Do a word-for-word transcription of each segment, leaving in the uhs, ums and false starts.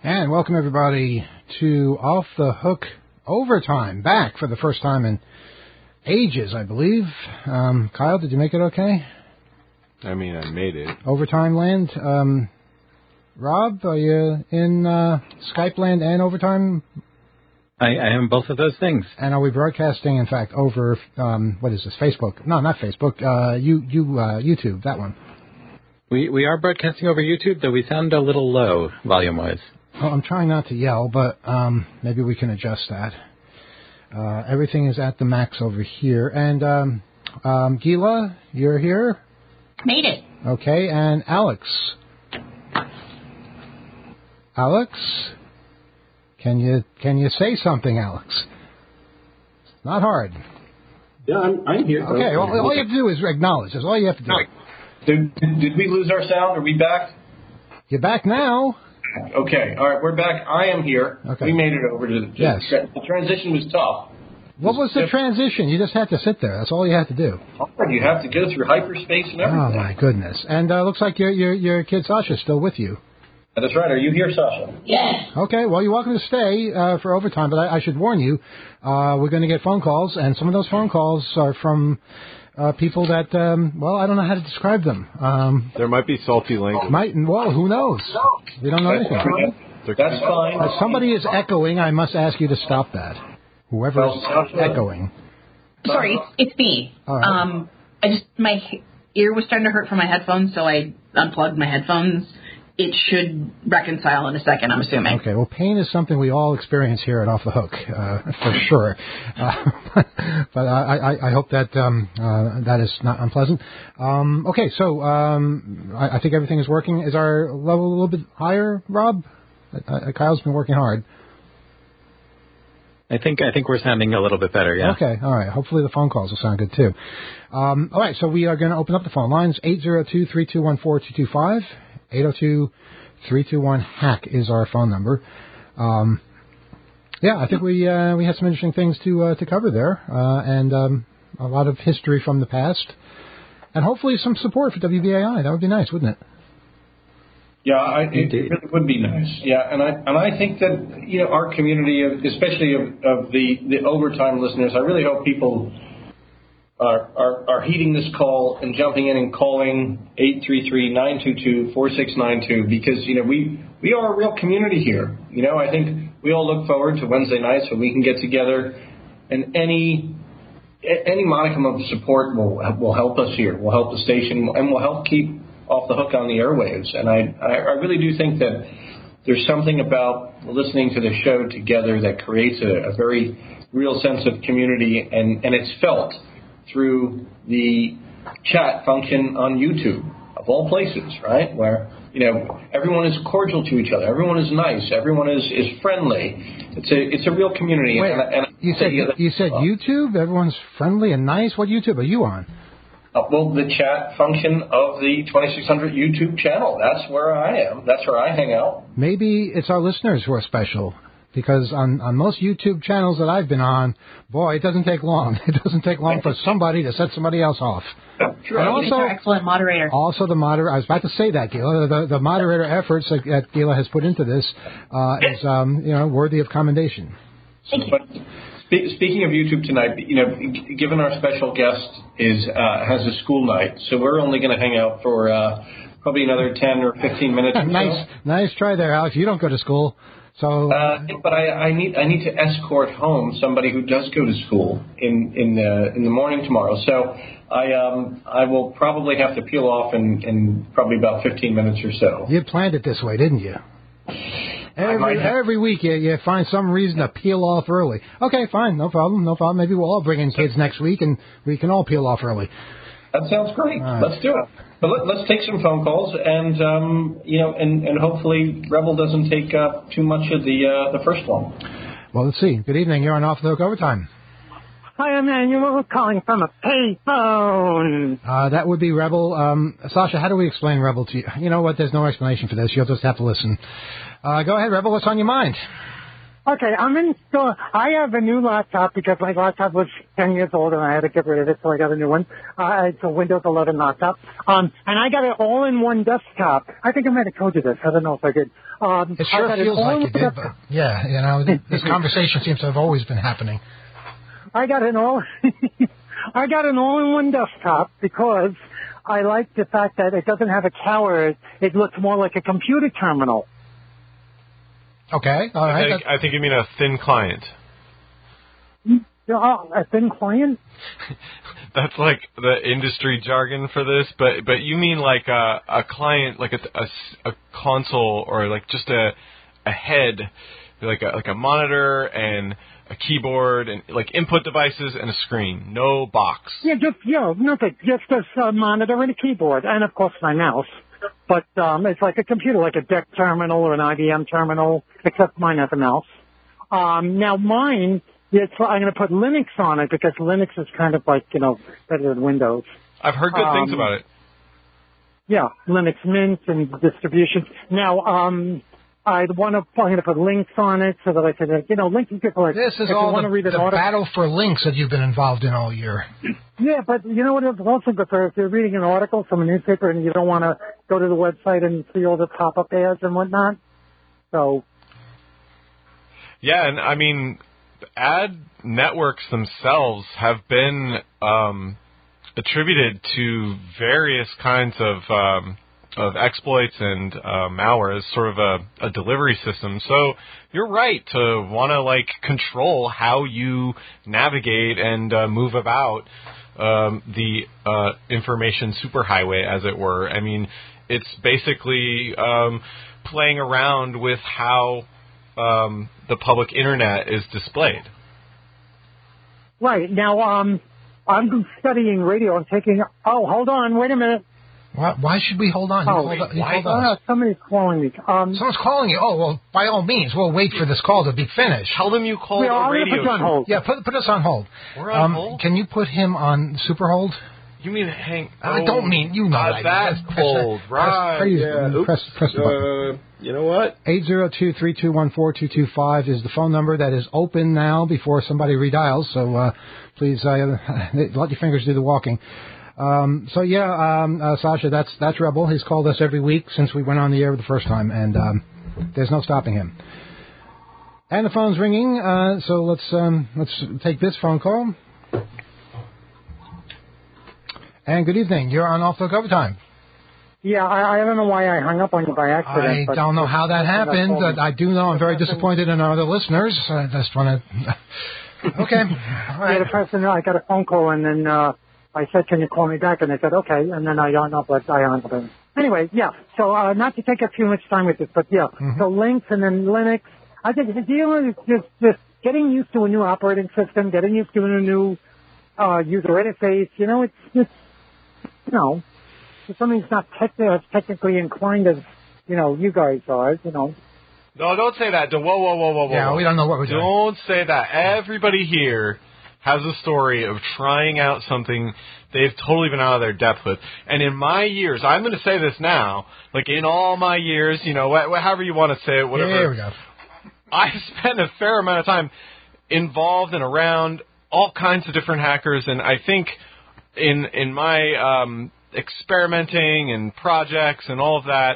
And welcome, everybody, to Off the Hook Overtime. Back for the first time in ages, I believe. Um, Kyle, did you make it okay? I mean, I made it. Overtime land. Um, Rob, are you in uh, Skype land and overtime? I, I am both of those things. And are we broadcasting, in fact, over, um, what is this, Facebook? No, not Facebook, uh, you, you, uh, YouTube, that one. We we are broadcasting over YouTube, though we sound a little low, volume-wise. Well, I'm trying not to yell, but um, maybe we can adjust that. Uh, everything is at the max over here. And um, um, Gila, you're here? Made it. Okay, and Alex. Alex? Can you can you say something, Alex? Not hard. Yeah, I'm, I'm here. Okay, well, all you have to do is acknowledge. That's all you have to do. Did, did we lose our sound? Are we back? You're back now. Okay, all right, we're back. I am here. Okay. We made it over to the... To yes. The transition was tough. What was the transition? You just had to sit there. That's all you had to do. You have to go through hyperspace and everything. Oh, my goodness. And uh, looks like your, your, your kid Sasha's still with you. That's right. Are you here, Sasha? Yes. Okay, well, you're welcome to stay uh, for overtime, but I, I should warn you, uh, we're going to get phone calls, and some of those phone calls are from... Uh, people that, um, well, I don't know how to describe them. Um, there might be salty language. Might, well, who knows? We don't know anything. That's fine. If somebody is echoing, I must ask you to stop that. Whoever is echoing. Sorry, it's, it's me. All right. Um, I just, my ear was starting to hurt from my headphones, so I unplugged my headphones. It should reconcile in a second, I'm assuming. Okay, well, pain is something we all experience here at Off the Hook, uh, for sure. Uh, but I, I, I hope that um, uh, that is not unpleasant. Um, okay, so um, I, I think everything is working. Is our level a little bit higher, Rob? Uh, Kyle's been working hard. I think I think we're sounding a little bit better, yeah. Okay, all right. Hopefully the phone calls will sound good, too. Um, all right, so we are going to open up the phone lines. eight zero two, three two one, four two two five. eight oh two, three two one, hack is our phone number. Um, yeah, I think we uh, we had some interesting things to uh, to cover there, uh, and um, a lot of history from the past, and hopefully some support for W B A I. That would be nice, wouldn't it? Yeah, I, it, it really would be nice. Yeah, and I and I think that, you know, our community, of, especially of, of the, the overtime listeners, I really hope people Are, are, are heeding this call and jumping in and calling eight three three, nine two two, four six nine two, because, you know, we, we are a real community here. You know, I think we all look forward to Wednesday nights when we can get together, and any any modicum of support will will help us here, will help the station, and will help keep Off the Hook on the airwaves. And I, I really do think that there's something about listening to the show together that creates a, a very real sense of community, and, and it's felt through the chat function on YouTube, of all places, right? Where, you know, everyone is cordial to each other. Everyone is nice. Everyone is, is friendly. It's a it's a real community. Wait, and, and you said you, you said YouTube? Everyone's friendly and nice? What YouTube are you on? Uh, well, the chat function of the twenty-six hundred YouTube channel. That's where I am. That's where I hang out. Maybe it's our listeners who are special. Because on, on most YouTube channels that I've been on, boy, it doesn't take long. It doesn't take long for somebody to set somebody else off. Sure. And also, excellent moderator. Also, the moderator. I was about to say that, Gila. The, the moderator efforts that, that Gila has put into this uh, is, um, you know, worthy of commendation. Thank you. But spe- speaking of YouTube tonight, you know, g- given our special guest is uh, has a school night, so we're only going to hang out for uh, probably another ten or fifteen minutes. Or nice, so. nice try there, Alex. You don't go to school. So, uh, but I, I need I need to escort home somebody who does go to school in in the in the morning tomorrow. So I um I will probably have to peel off in, in probably about fifteen minutes or so. You planned it this way, didn't you? Every every week you, you find some reason to peel off early. Okay, fine, no problem, no problem. Maybe we'll all bring in kids next week and we can all peel off early. That sounds great. Right. Let's do it. But let, let's take some phone calls, and um, you know, and, and hopefully Rebel doesn't take up too much of the uh, the first one. Well, let's see. Good evening. You're on Off the Hook Overtime. Hi, Emmanuel, calling from a payphone. Uh, that would be Rebel. Um, Sasha, how do we explain Rebel to you? You know what? There's no explanation for this. You'll just have to listen. Uh, go ahead, Rebel. What's on your mind? Okay, I'm in store. I have a new laptop because my laptop was ten years old and I had to get rid of it, so I got a new one. Uh, it's a Windows eleven laptop. Um, and I got it all in one desktop. I think I might have told you this. I don't know if I did. Um, It sure feels like it did, but yeah, you know, this conversation seems to have always been happening. I got an all, I got an all-in-one desktop because I like the fact that it doesn't have a tower. It, it looks more like a computer terminal. Okay, all right. I think, I think you mean a thin client. Oh, a thin client? That's like the industry jargon for this, but but you mean like a, a client, like a, a, a console, or like just a a head, like a like a monitor and a keyboard and like input devices and a screen, no box. Yeah, just yeah, nothing, just a uh, monitor and a keyboard, and of course my mouse. But um, it's like a computer, like a D E C terminal or an I B M terminal, except mine has a mouse. Um, now mine. Yeah, so I'm going to put Linux on it because Linux is kind of like, you know, better than Windows. I've heard good um, things about it. Yeah, Linux Mint and distributions. Now, um, I want to, I'm going to put links on it so that I can, you know, links is good for it. This is if all you want the, to read the article, battle for links that you've been involved in all year. Yeah, but you know what is also good for if you're reading an article from a newspaper and you don't want to go to the website and see all the pop-up ads and whatnot. So. Yeah, and I mean, ad networks themselves have been um, attributed to various kinds of um, of exploits and uh, malware as sort of a, a delivery system. So you're right to want to like control how you navigate and uh, move about um, the uh, information superhighway, as it were. I mean, it's basically um, playing around with how um, the public internet is displayed. Right. Now, um, I'm studying radio. I'm taking... Oh, hold on. Wait a minute. Why, why should we hold on? Oh, you wait, hold, you why? hold us. Uh, somebody's calling me. Um, Someone's calling you. Oh, well, by all means, we'll wait for this call to be finished. Tell them you called yeah, a I'm radio put you on show. hold. Yeah, put, put us on hold. We're on um, hold? Can you put him on super hold? You mean hang... I oh, don't mean... You know uh, that. That's press, cold. Press, right. Press, yeah. press, press the button. Uh, you know what? eight zero two, three two one, four two two five is the phone number that is open now before somebody redials. So uh, please uh, let your fingers do the walking. Um, so, yeah, um, uh, Sasha, that's that's Rebel. He's called us every week since we went on the air the first time, and um, there's no stopping him. And the phone's ringing, uh, so let's um, let's take this phone call. And good evening. You're on Off the Cover Time. Yeah, I, I don't know why I hung up on you by accident. I don't know how that happened. But I do know I'm very disappointed in our other listeners. I just want to... Okay. All right. Yeah, the person, I got a phone call, and then uh, I said, can you call me back? And they said, okay. And then I hung up, but I hung up. Anyway, yeah. So uh, not to take up too much time with this, but yeah. Mm-hmm. So Linux and then Linux. I think the deal is just, just getting used to a new operating system, getting used to a new uh, user interface. You know, it's just... You know, if something's not tech- as technically inclined as, you know, you guys are, you know. No, don't say that. Whoa, whoa, whoa, whoa, whoa. Yeah, we don't know what we're doing. Don't say that. Everybody here has a story of trying out something they've totally been out of their depth with. And in my years, I'm going to say this now, like in all my years, you know, wh- however you want to say it, whatever. There we go. I've spent a fair amount of time involved and around all kinds of different hackers, and I think... In in my um, experimenting and projects and all of that,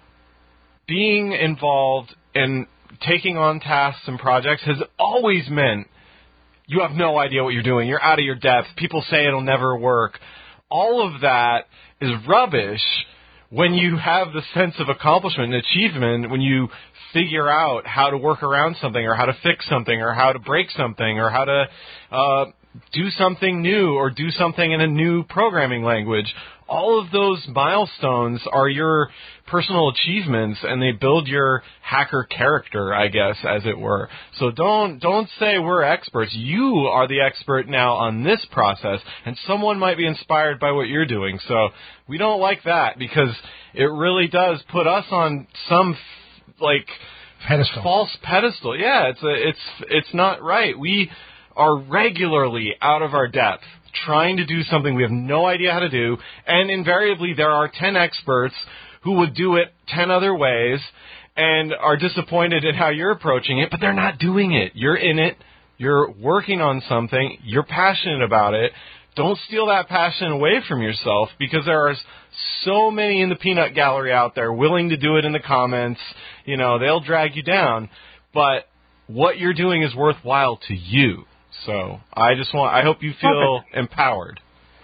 being involved and taking on tasks and projects has always meant you have no idea what you're doing. You're out of your depth. People say it'll never work. All of that is rubbish when you have the sense of accomplishment and achievement, when you figure out how to work around something or how to fix something or how to break something or how to... Uh, do something new or do something in a new programming language. All of those milestones are your personal achievements, and they build your hacker character, I guess, as it were. So don't don't say we're experts. You are the expert now on this process, and someone might be inspired by what you're doing. So we don't like that because it really does put us on some, like, pedestal. false pedestal. Yeah, it's a, it's it's not right. We... are regularly out of our depth, trying to do something we have no idea how to do, and invariably there are ten experts who would do it ten other ways and are disappointed in how you're approaching it, but they're not doing it. You're in it. You're working on something. You're passionate about it. don't steal that passion away from yourself, because there are so many in the peanut gallery out there willing to do it in the comments. You know, they'll drag you down, but what you're doing is worthwhile to you. So I just want, I hope you feel okay. empowered.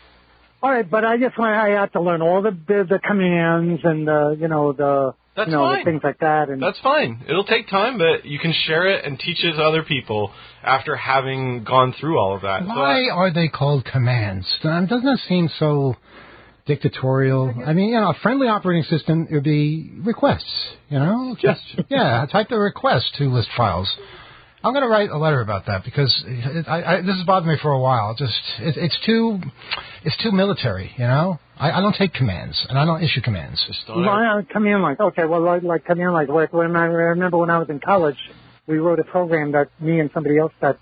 All right, but I just want, I have to learn all the the, the commands and the, you know, the, That's you know, fine. the things like that. And That's fine. It'll take time, but you can share it and teach it to other people after having gone through all of that. Why so, are they called commands? Um, doesn't it seem so dictatorial? I mean, you know, a friendly operating system would be requests, you know? Just, yeah, type the request to list files. I'm going to write a letter about that because it, I, I, this has bothered me for a while. Just it, it's too, it's too military, you know. I, I don't take commands and I don't issue commands. Well, I come in like okay, well, like, like come in like when I remember when I was in college, we wrote a program that me and somebody else that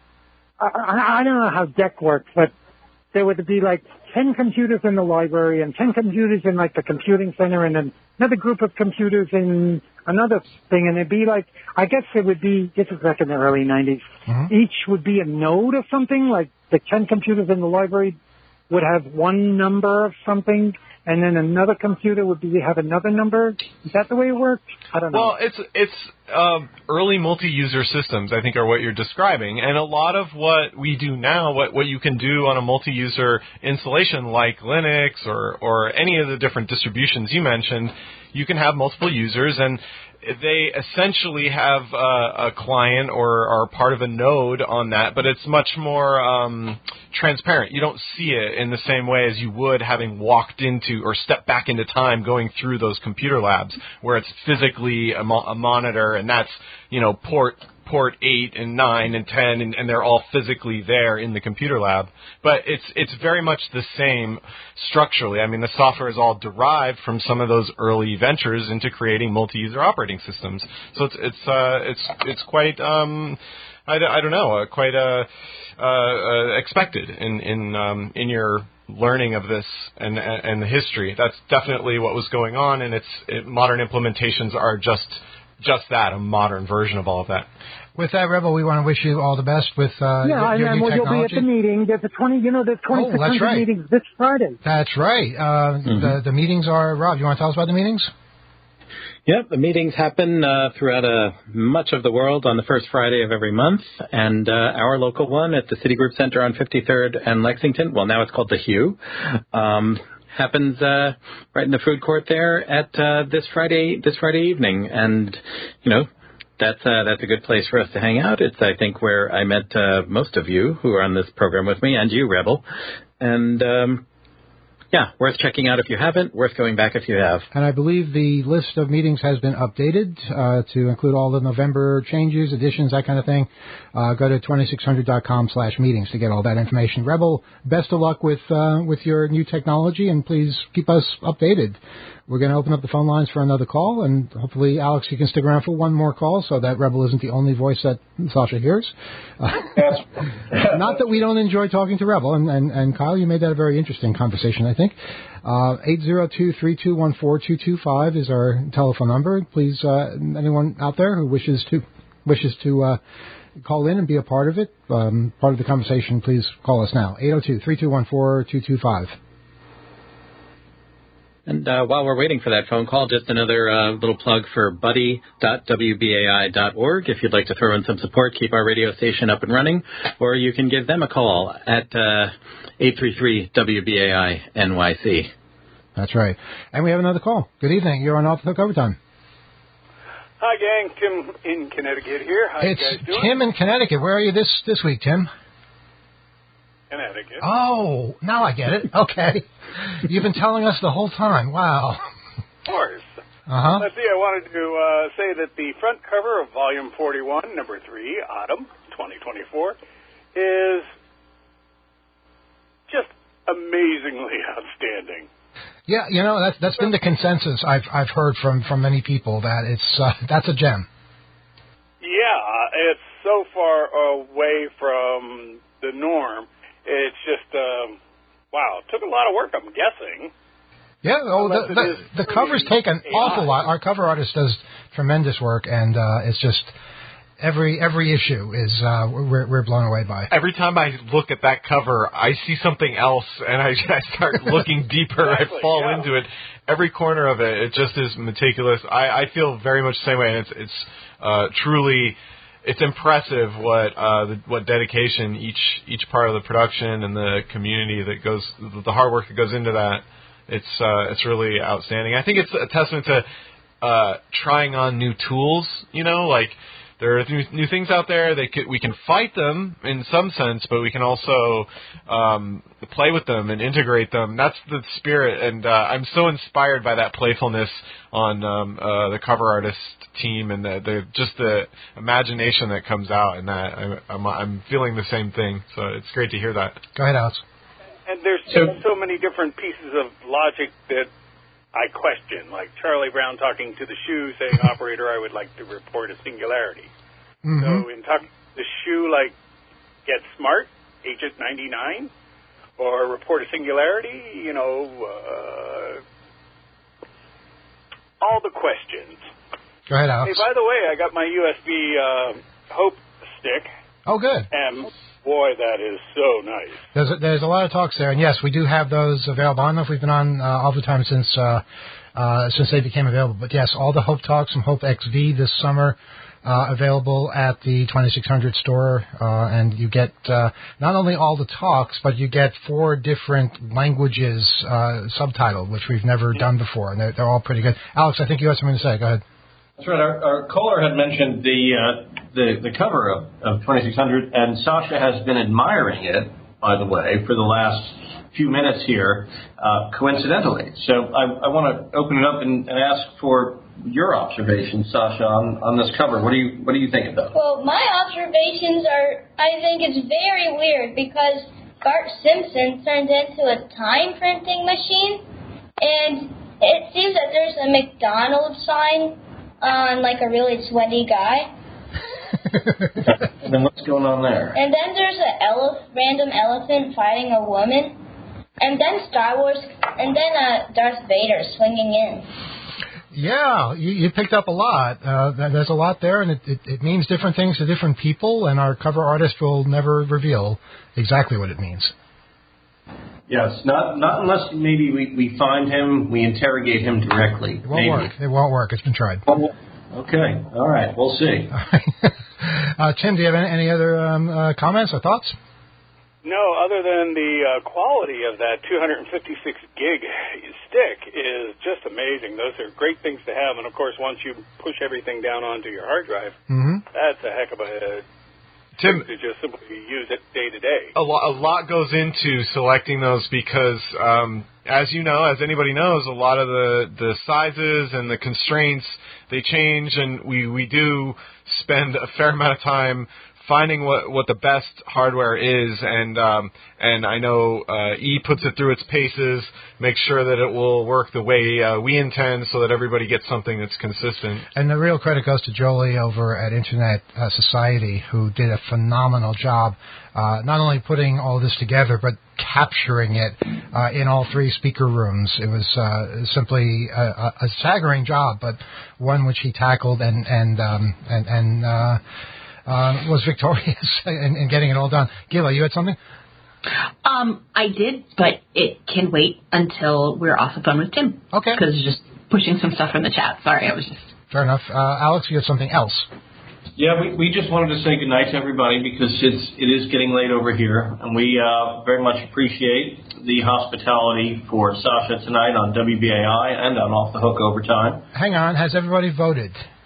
I, I, I don't know how D E C works, but there would be like ten computers in the library and ten computers in like the computing center and then another group of computers in another thing, and it'd be like, I guess it would be, this is back in the early nineties, mm-hmm. each would be a node of something, like the ten computers in the library would have one number of something, and then another computer would be have another number. Is that the way it works? I don't know. Well, it's it's uh, early multi-user systems, I think, are what you're describing. And a lot of what we do now, what, what you can do on a multi-user installation like Linux or, or any of the different distributions you mentioned, you can have multiple users, and they essentially have uh, a client or are part of a node on that, but it's much more um, transparent. You don't see it in the same way as you would having walked into or stepped back into time going through those computer labs where it's physically a, mo- a monitor, and that's, you know, port port eight and nine and ten, and, and they're all physically there in the computer lab. But it's it's very much the same structurally. I mean, the software is all derived from some of those early ventures into creating multi-user operating systems. So it's it's uh, it's it's quite um, I, I don't know uh, quite uh, uh, uh, expected in in um, in your learning of this and and the history. That's definitely what was going on, and it's it, modern implementations are just. Just that, a modern version of all of that. With that, Rebel, we want to wish you all the best with uh, yeah, your, your and new well, technology. You'll be at the meeting. There's a twenty, you know, there's twenty-six hundred oh, right. meetings this Friday. That's right. Uh, mm-hmm. The the meetings are. Rob, you want to tell us about the meetings? Yep, the meetings happen uh, throughout uh, much of the world on the first Friday of every month, and uh, our local one at the Citigroup Center on fifty-third and Lexington. Well, now it's called the Hue. Um, happens uh, right in the food court there at uh, this Friday this Friday evening, and you know. That's uh, that's a good place for us to hang out. It's, I think, where I met uh, most of you who are on this program with me, and you, Rebel. And, um, yeah, worth checking out if you haven't, worth going back if you have. And I believe the list of meetings has been updated uh, to include all the November changes, additions, that kind of thing. Uh, go to twenty-six hundred dot com slash meetings to get all that information. Rebel, best of luck with uh, with your new technology, and please keep us updated. We're going to open up the phone lines for another call, and hopefully, Alex, you can stick around for one more call so that Rebel isn't the only voice that Sasha hears. Uh, not that we don't enjoy talking to Rebel, and, and, and Kyle, you made that a very interesting conversation, I think. Uh, eight zero two, three two one, four two two five is our telephone number. Please, uh, anyone out there who wishes to wishes to uh, call in and be a part of it, um, part of the conversation, please call us now, eight zero two, three two one, four two two five. And uh, while we're waiting for that phone call, just another uh, little plug for buddy dot w b a i dot org. If you'd like to throw in some support, keep our radio station up and running, or you can give them a call at uh, eight three three W B A I N Y C. That's right. And we have another call. Good evening. You're on Off the Hook Overtime. Hi, gang. Tim in Connecticut here. How it's you guys doing? Tim in Connecticut. Where are you this, this week, Tim? Connecticut. Oh, now I get it. Okay. You've been telling us the whole time. Wow. Of course. Uh-huh. Let's see, I wanted to uh, say that the front cover of Volume forty-one, Number three, Autumn, twenty twenty-four, is just amazingly outstanding. Yeah, you know, that's that's been the consensus I've I've heard from, from many people, that it's uh, that's a gem. Yeah, it's so far away from the norm. It's just, um, wow, it took a lot of work, I'm guessing. Yeah, oh, the, the, the covers take an awful lot. Our cover artist does tremendous work, and uh, it's just, every every issue is uh, we're we're blown away by. Every time I look at that cover, I see something else, and I, I start looking deeper. Exactly, I fall yeah. into it. Every corner of it, it just is meticulous. I, I feel very much the same way, and it's it's uh, truly. It's impressive what uh, the, what dedication each each part of the production and the community that goes, the hard work that goes into that. It's uh, it's really outstanding. I think it's a testament to uh, trying on new tools. You know, like there are new, new things out there. They could, we can fight them in some sense, but we can also um, play with them and integrate them. That's the spirit, and uh, I'm so inspired by that playfulness on um, uh, the cover artist team and the, the just the imagination that comes out in that. I'm, I'm, I'm feeling the same thing, so it's great to hear that. Go ahead, Alex. And there's so, so many different pieces of logic that I question, like Charlie Brown talking to the shoe saying, operator, I would like to report a singularity. Mm-hmm. So in talking to the shoe, like, get smart, Agent ninety-nine, or report a singularity, you know, uh, all the questions. Go ahead, Alex. Hey, by the way, I got my U S B uh, Hope stick. Oh, good. And boy, that is so nice. There's a, there's a lot of talks there, and yes, we do have those available. I don't know if we've been on uh, all the time since uh, uh, since they became available, but yes, all the Hope Talks from Hope X V this summer uh, available at the twenty-six hundred store, uh, and you get uh, not only all the talks, but you get four different languages uh, subtitled, which we've never done before, and they're, they're all pretty good. Alex, I think you had something to say. Go ahead. That's right. Our, our caller had mentioned the uh, the, the cover of, of twenty-six hundred, and Sasha has been admiring it, by the way, for the last few minutes here, uh, coincidentally. So I, I want to open it up and, and ask for your observations, Sasha, on, on this cover. What do you what do you think about it? Well, my observations are, I think it's very weird because Bart Simpson turned into a time printing machine, and it seems that there's a McDonald's sign on like a really sweaty guy. And then what's going on there? And then there's a elef- random elephant fighting a woman. And then Star Wars, and then uh, Darth Vader swinging in. Yeah, you, you picked up a lot. Uh, there's a lot there, and it, it, it means different things to different people, and our cover artist will never reveal exactly what it means. Yes, not not unless maybe we, we find him, we interrogate him directly. It won't maybe. work. It won't work. It's been tried. Okay. All right. We'll see. uh, Tim, do you have any, any other um, uh, comments or thoughts? No, other than the uh, quality of that two hundred fifty-six gig stick is just amazing. Those are great things to have. And, of course, once you push everything down onto your hard drive, mm-hmm. that's a heck of a Tim, to just simply use it day to day. A lot, a lot goes into selecting those because, um, as you know, as anybody knows, a lot of the, the sizes and the constraints, they change, and we, we do spend a fair amount of time finding what, what the best hardware is, and um, and I know uh, E puts it through its paces, makes sure that it will work the way uh, we intend so that everybody gets something that's consistent. And the real credit goes to Jolie over at Internet uh, Society, who did a phenomenal job, uh, not only putting all this together, but capturing it uh, in all three speaker rooms. It was uh, simply a, a, a staggering job, but one which he tackled and, and, um, and, and uh, Uh, was victorious in, in getting it all done. Gila, you had something? Um, I did, but it can wait until we're off the phone with Tim. Okay. Because it's just pushing some stuff in the chat. Sorry, I was just... Fair enough. Uh, Alex, you had something else? Yeah, we, we just wanted to say goodnight to everybody because it's, it is getting late over here, and we uh, very much appreciate the hospitality for Sasha tonight on W B A I and on Off the Hook Overtime. Hang on. Has everybody voted?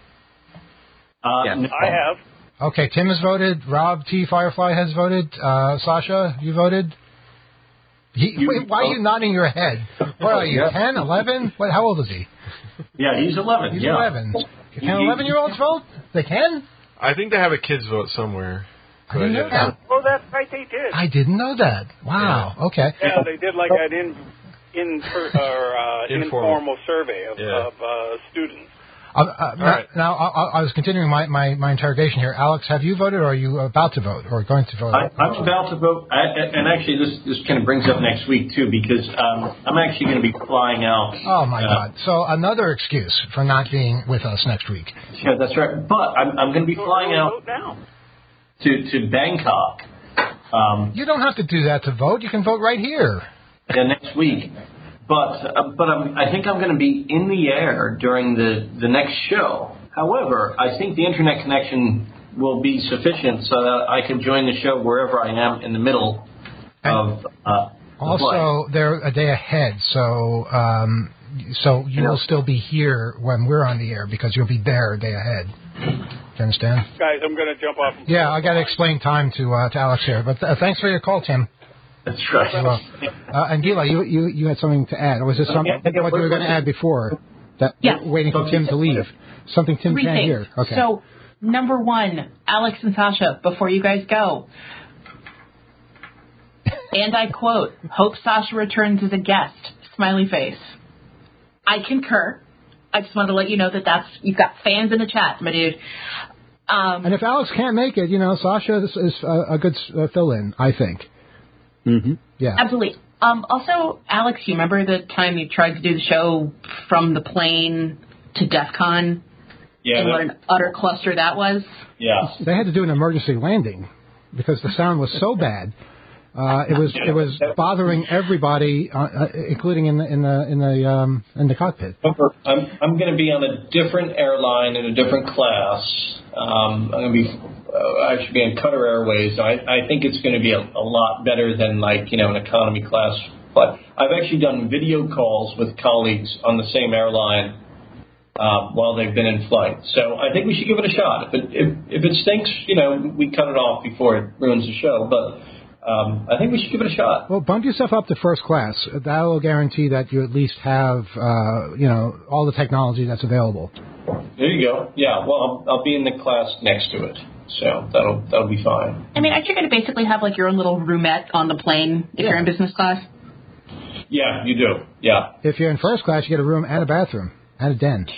Uh, yes, no. I have. Okay, Tim has voted. Rob T. Firefly has voted. Uh, Sasha, you voted? He, You wait, why are you nodding your head? What are you, Yeah. ten, eleven? What, how old is he? Yeah, he's eleven. He's yeah. eleven. Can eleven-year-olds vote? They can? I think they have a kids vote somewhere. I didn't know that. Oh, that's right, they did. I didn't know that. Wow, Yeah. okay. Yeah, they did like an in, in, or, uh, Informal. informal survey of, Yeah. of uh, students. Uh, uh, now, right. now I, I was continuing my, my, my interrogation here. Alex, have you voted, or are you about to vote, or going to vote? I, I'm about to vote, I, and actually this this kind of brings up next week too, because um, I'm actually going to be flying out. Oh my uh, God! So another excuse for not being with us next week. Yeah, that's right. But I'm I'm going to be flying out to to Bangkok. Um, You don't have to do that to vote. You can vote right here. yeah, next week. But uh, but I'm, I think I'm going to be in the air during the, the next show. However, I think the internet connection will be sufficient so that I can join the show wherever I am in the middle of uh, the Also, flight. they're a day ahead, so um, so you Yeah. will still be here when we're on the air because you'll be there a day ahead. Do you understand? Guys, I'm going to jump off. and- Yeah, I got to explain time to uh, to Alex here. But uh, thanks for your call, Tim. That's right. Well, uh, and Gila, you, you you had something to add, or was this something Yeah, yeah, what you were going to add before? That Yes. waiting for Tim to leave. Something Tim Three can't things. hear. Okay. So, number one, Alex and Sasha, before you guys go, and I quote, "Hope Sasha returns as a guest." Smiley face. I concur. I just wanted to let you know that that's you've got fans in the chat, my dude. Um, and if Alex can't make it, you know, Sasha is, is a, a good uh, fill-in, I think. Mm-hmm. Yeah. Absolutely. Um, also, Alex, you remember the time you tried to do the show from the plane to DEF CON? Yeah, And that- what an utter cluster that was? yeah. They had to do an emergency landing because the sound was so bad. Uh, it was it was bothering everybody, uh, uh, including in the in the in the um, in the cockpit. I'm I'm going to be on a different airline in a different class. Um, I'm going to be uh, I should be on Qatar Airways. I I think it's going to be a, a lot better than like you know an economy class. But I've actually done video calls with colleagues on the same airline uh, while they've been in flight. So I think we should give it a shot. If it if, if it stinks, you know, we cut it off before it ruins the show. But Um, I think we should give it a shot. Well, bump yourself up to first class. That will guarantee that you at least have, uh, you know, all the technology that's available. There you go. Yeah. Well, I'll, I'll be in the class next to it, so that'll that'll be fine. I mean, aren't you going to basically have like your own little roomette on the plane if Yeah. you're in business class? Yeah, you do. Yeah, If you're in first class, you get a room and a bathroom and a den.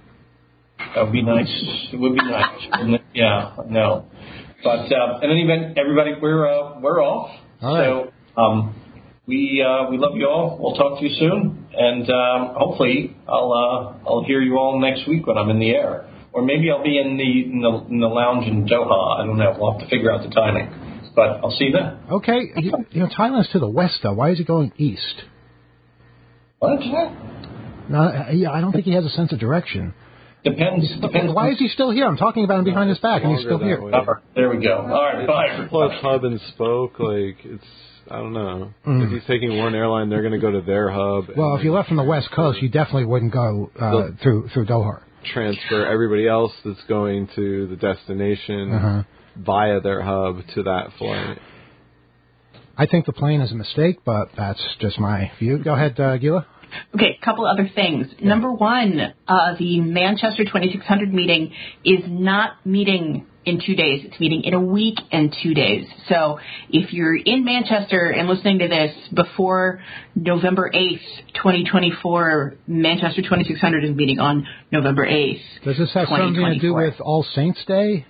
that would be nice. It would be nice. wouldn't it? Yeah. No. But uh, in any event, everybody, we're uh, we're off. All right. So um, we uh, we love you all. We'll talk to you soon, and um, hopefully I'll uh, I'll hear you all next week when I'm in the air, or maybe I'll be in the in the, in the lounge in Doha. I don't know. We'll have to figure out the timing, but I'll see you then. Okay. You, you know, Thailand's to the west, though. Why is he going east? What? No, yeah, I don't think he has a sense of direction. Depends. Depends. Why is he still here? I'm talking about him behind his back, and he's still Longer here. that way. Oh, there we go. All right. Bye. Plus hub and spoke, like it's I don't know. Mm. If he's taking one airline, they're going to go to their hub. Well, and if you left from the west coast, you definitely wouldn't go uh, The- through through Doha. transfer everybody else that's going to the destination Uh-huh. via their hub to that flight. I think the plane is a mistake, but that's just my view. Go ahead, uh, Gila. Okay, a couple other things. Number one, uh, the Manchester twenty-six hundred meeting is not meeting in two days. It's meeting in a week and two days. So if you're in Manchester and listening to this before November eighth, twenty twenty-four, Manchester twenty-six hundred is meeting on November eighth. Does this have something to do with All Saints Day?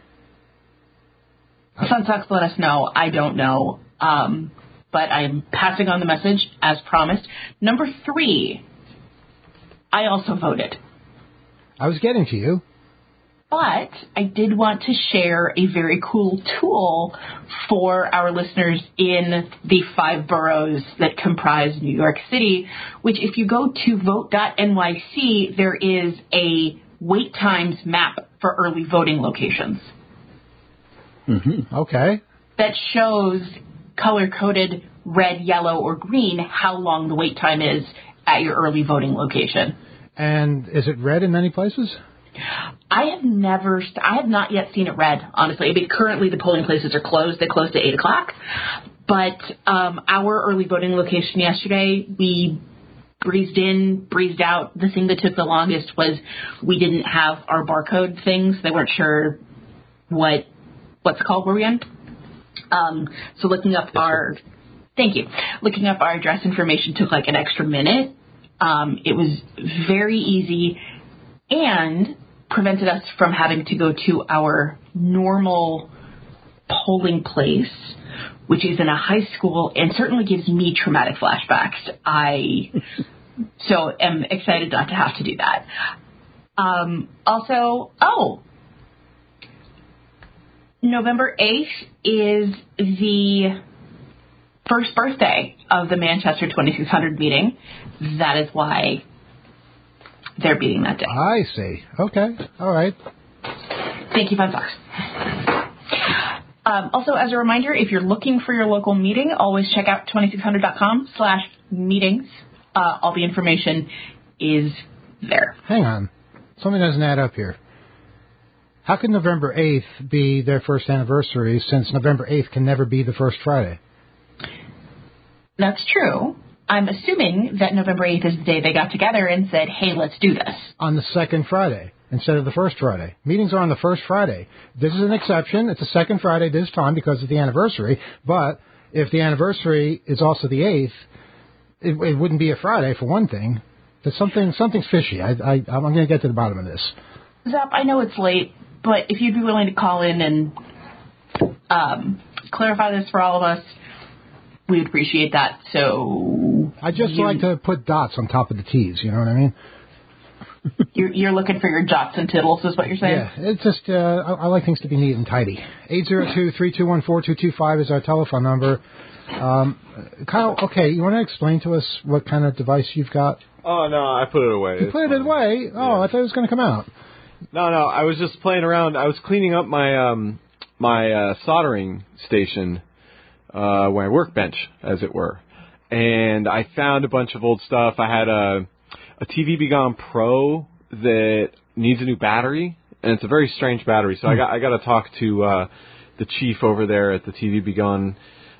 Sunsox let us know. I don't know. Um, but I'm passing on the message as promised. Number three, I also voted. I was getting to you. But I did want to share a very cool tool for our listeners in the five boroughs that comprise New York City, which if you go to vote dot N Y C, there is a wait times map for early voting locations. Mm-hmm. Okay. That shows color-coded red, yellow, or green how long the wait time is at your early voting location. And is it red in many places? I have never, I have not yet seen it red, honestly. I mean, currently the polling places are closed. They closed at eight o'clock. But um, our early voting location yesterday, we breezed in, breezed out. The thing that took the longest was we didn't have our barcode things. They weren't sure what, what's it called, were we in? Um, so looking up our, thank you, looking up our address information took like an extra minute. Um, it was very easy. And prevented us from having to go to our normal polling place, which is in a high school, and certainly gives me traumatic flashbacks. I so am excited not to have to do that. Um, also, oh, November eighth is the first birthday of the Manchester twenty-six hundred meeting. That is why they're beating that day. I see. Okay. All right. Thank you, Fun Fox. Um, also, as a reminder, if you're looking for your local meeting, always check out twenty-six hundred dot com slash meetings. Uh, all the information is there. Hang on. Something doesn't add up here. How can November eighth be their first anniversary, since November eighth can never be the first Friday? That's true. I'm assuming that November eighth is the day they got together and said, hey, let's do this. On the second Friday instead of the first Friday. Meetings are on the first Friday. This is an exception. It's the second Friday this time because of the anniversary. But if the anniversary is also the eighth, it, it wouldn't be a Friday, for one thing. There's something, something's fishy. I, I, I'm going to get to the bottom of this. Zap, I know it's late, but if you'd be willing to call in and um, clarify this for all of us, we would appreciate that. So I just you, like to put dots on top of the T's, you know what I mean? You're, you're looking for your jots and tittles, is what you're saying? Yeah, it's just, uh, I, I like things to be neat and tidy. eight zero two, three two one, four two two five is our telephone number. Um, Kyle, okay, you want to explain to us what kind of device you've got? Oh, no, I put it away. You It's put it fine. away? Oh, Yeah. I thought it was going to come out. No, no, I was just playing around. I was cleaning up my um, my uh, soldering station, uh, my workbench, as it were. And I found a bunch of old stuff. I had a, a T V Begone Pro that needs a new battery, and it's a very strange battery. So I got I got to talk to uh, the chief over there at the T V Begone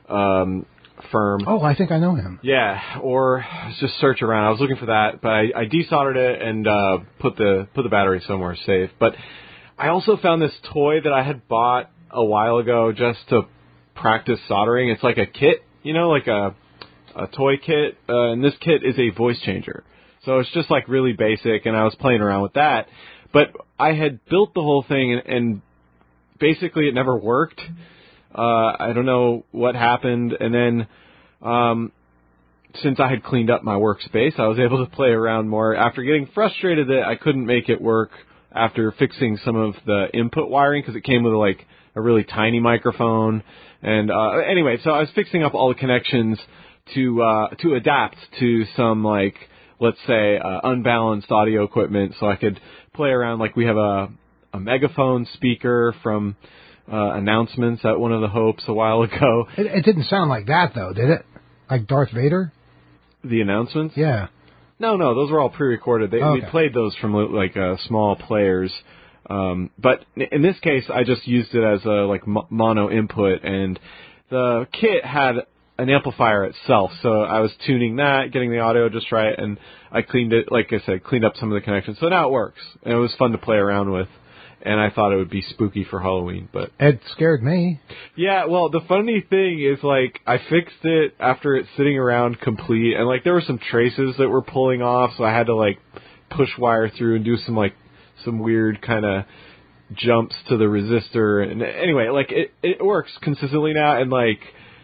um, firm. Oh, I think I know him. Yeah, or just search around. I was looking for that, but I, I desoldered it and uh, put the put the battery somewhere safe. But I also found this toy that I had bought a while ago just to practice soldering. It's like a kit, you know, like a a toy kit, uh, and this kit is a voice changer. So it's just like really basic, and I was playing around with that. But I had built the whole thing, and, and basically it never worked. Uh, I don't know what happened, and then um, since I had cleaned up my workspace, I was able to play around more. After getting frustrated that I couldn't make it work after fixing some of the input wiring, because it came with like a really tiny microphone. And uh, anyway, so I was fixing up all the connections to uh, to adapt to some, like, let's say, uh, unbalanced audio equipment, so I could play around. Like, we have a, a megaphone speaker from uh, announcements at one of the Hopes a while ago. It, it didn't sound like that, though, did it? Like Darth Vader? The announcements? Yeah. No, no, those were all pre-recorded. They, okay. We played those from, like, uh, small players. Um, but in this case, I just used it as a, like, mo- mono input, and the kit had an amplifier itself, so I was tuning that, getting the audio just right, and I cleaned it, like I said, cleaned up some of the connections. So now it works, and it was fun to play around with, and I thought it would be spooky for Halloween, but it scared me. Yeah, well, the funny thing is, like, I fixed it after it sitting around complete, and, like, there were some traces that were pulling off, so I had to, like, push wire through and do some, like, some weird kind of jumps to the resistor, and anyway, like, it, it works consistently now, and, like,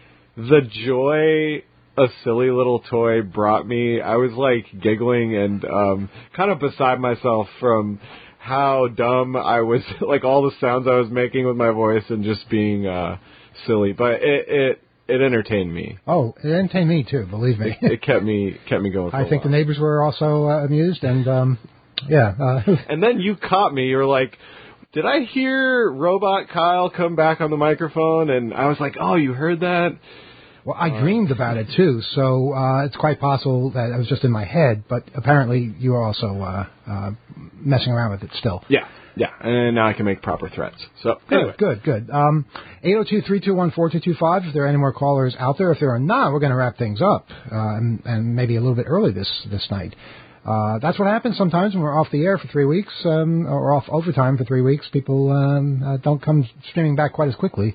the joy a silly little toy brought me, I was, like, giggling and um, kind of beside myself from how dumb I was, like, all the sounds I was making with my voice and just being uh, silly. But it, it it entertained me. Oh, it entertained me, too, believe me. It, it kept me kept me going for I a think while. the neighbors were also uh, amused, and, um, yeah. Uh, and then you caught me. You were like, did I hear Robot Kyle come back on the microphone? And I was like, oh, you heard that? Well, I dreamed about it, too, so uh, it's quite possible that it was just in my head, but apparently you were also uh, uh, messing around with it still. Yeah, yeah, and now I can make proper threats. So Good, anyway. good, good. Um, eight oh two, three two one, four two two five, if there are any more callers out there. If there are not, we're going to wrap things up, uh, and, and maybe a little bit early this, this night. Uh, that's what happens sometimes when we're off the air for three weeks, um, or off overtime for three weeks. People um, uh, don't come streaming back quite as quickly.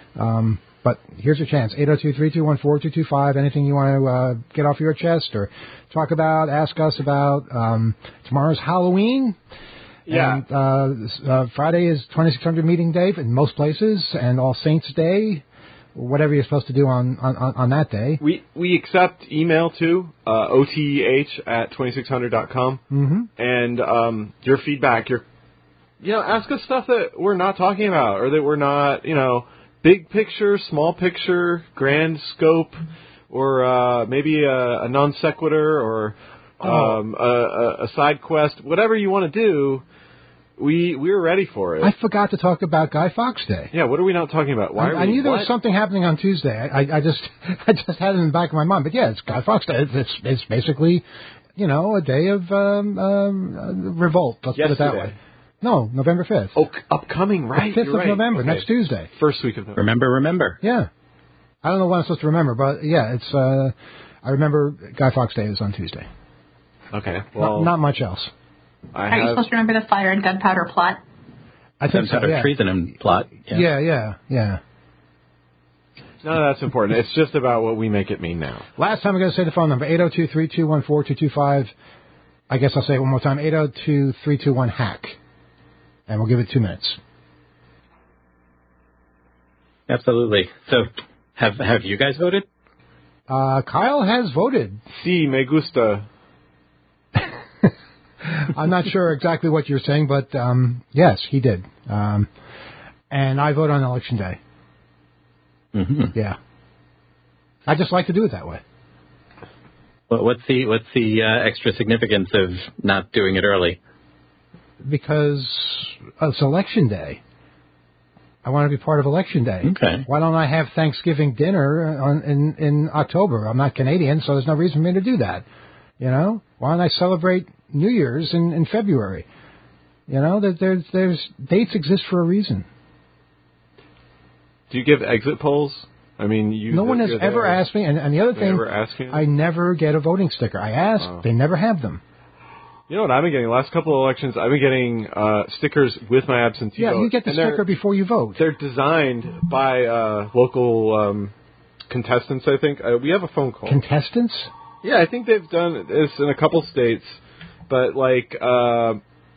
Um But here's your chance, eight oh two, three two one, four two two five, anything you want to uh, get off your chest or talk about, ask us about. Um, tomorrow's Halloween, Yeah. And uh, this, uh, Friday is twenty-six hundred meeting day in most places, and All Saints Day, whatever you're supposed to do on, on, on that day. We we accept email too, uh, O T E H at twenty-six hundred dot com. Mm-hmm. And um, your feedback, your, you know, ask us stuff that we're not talking about or that we're not, you know, big picture, small picture, grand scope, or uh, maybe a, a non sequitur or um, oh. a, a side quest, whatever you want to do. We we're ready for it. I forgot to talk about Guy Fawkes Day. Yeah, what are we not talking about? Why I, are we, I knew there what? was something happening on Tuesday. I, I just I just had it in the back of my mind. But yeah, it's Guy Fawkes Day. It's it's basically, you know, a day of um, um, uh, revolt. Let's Yesterday. put it that way. No, November fifth. Oh, upcoming, right? The fifth You're of right. November, okay. next Tuesday. First week of November. Remember, remember. Yeah. I don't know what I'm supposed to remember, but yeah, it's. Uh, I remember Guy Fawkes Day is on Tuesday. Okay. Well, not, not much else. I Are have... you supposed to remember the fire and gunpowder plot? I think so, yeah. treason plot. Yeah. yeah, yeah, yeah. None of that's important. It's just about what we make it mean now. Last time I'm going to say the phone number, eight oh two, three two one, four two two five. I guess I'll say it one more time, eight oh two, three two one, hack. And we'll give it two minutes. Absolutely. So, have have you guys voted? Uh, Kyle has voted. Si, me gusta. I'm not sure exactly what you're saying, but um, yes, he did. Um, and I vote on Election Day. Mm-hmm. Yeah. I just like to do it that way. Well, what's the what's the uh, extra significance of not doing it early? Because it's Election Day. I want to be part of Election Day. Okay. Why don't I have Thanksgiving dinner on, in in October? I'm not Canadian, so there's no reason for me to do that. You know, why don't I celebrate New Year's in, in February? You know, there, there's there's dates exist for a reason. Do you give exit polls? I mean, you. No one has ever asked me, and, and the other thing, I never get a voting sticker. I ask, oh. They never have them. You know what I've been getting? The last couple of elections, I've been getting uh, stickers with my absentee yeah, vote. Yeah, you get the sticker before you vote. They're designed by uh, local um, contestants, I think. Uh, we have a phone call. Contestants? Yeah, I think they've done this in a couple states. But, like, uh,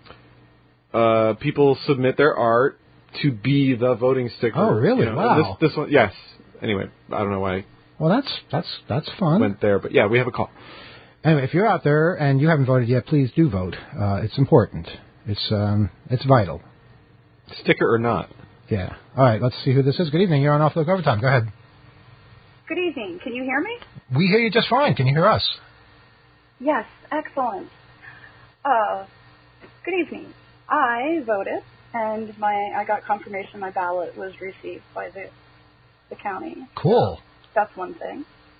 uh, people submit their art to be the voting sticker. Oh, really? You know, wow. This, this one, yes. Anyway, I don't know why. Well, that's that's that's fun. Went there, but yeah, we have a call. Anyway, if you're out there and you haven't voted yet, please do vote. Uh, it's important. It's um, it's vital. Sticker or not. Yeah. All right. Let's see who this is. Good evening. You're on Off the Hook Overtime. Go ahead. Good evening. Can you hear me? We hear you just fine. Can you hear us? Yes. Excellent. Uh, good evening. I voted, and my I got confirmation my ballot was received by the the county. Cool. So that's one thing.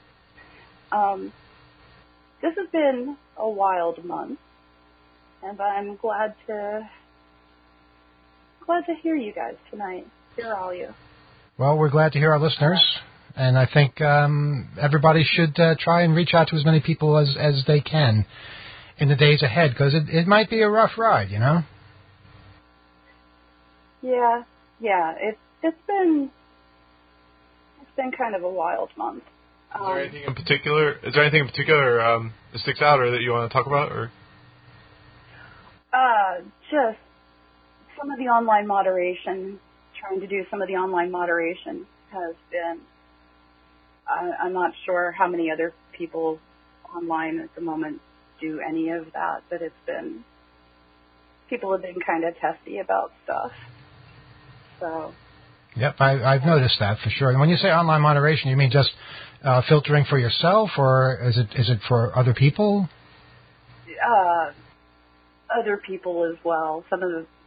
Um, this has been a wild month, and I'm glad to glad to hear you guys tonight. Hear all you. Well, we're glad to hear our listeners, and I think um, everybody should uh, try and reach out to as many people as, as they can in the days ahead, because it, it might be a rough ride, you know? Yeah, yeah. It's it's been it's been kind of a wild month. Is there anything in particular? Is there anything in particular um, that sticks out, or that you want to talk about, or? Uh, just some of the online moderation. Trying to do some of the online moderation has been. I, I'm not sure how many other people online at the moment do any of that, but it's been. People have been kind of testy about stuff. So. Yep, I, I've noticed that for sure. And when you say online moderation, you mean just uh, filtering for yourself, or is it is it for other people? Uh, other people as well. Some of the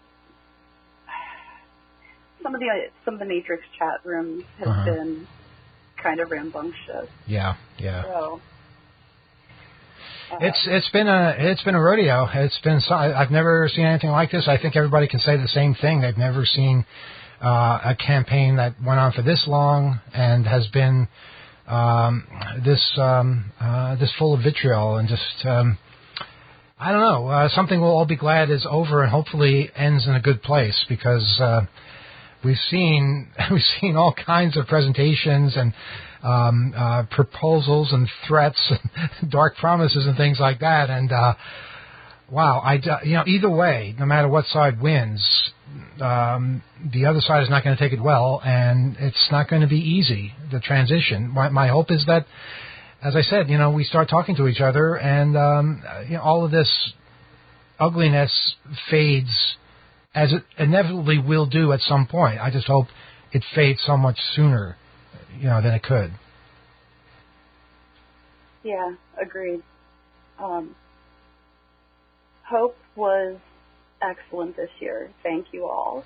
some of the some of the Matrix chat rooms have uh-huh. been kind of rambunctious. Yeah, yeah. So. Uh, it's it's been a it's been a rodeo. It's been I've never seen anything like this. I think everybody can say the same thing. They've never seen uh, a campaign that went on for this long and has been um, this um, uh, this full of vitriol and just um, I don't know uh, something we'll all be glad is over and hopefully ends in a good place, because uh, we've seen we've seen all kinds of presentations and. Um, uh, proposals and threats and dark promises and things like that. And uh, wow, I, you know, either way, no matter what side wins, um, the other side is not going to take it well, and it's not going to be easy, the transition. My, my hope is that, as I said, you know, we start talking to each other, and um, you know, all of this ugliness fades, as it inevitably will do at some point. I just hope it fades so much sooner, you know, than it could. Yeah, agreed. Um, Hope was excellent this year. Thank you all.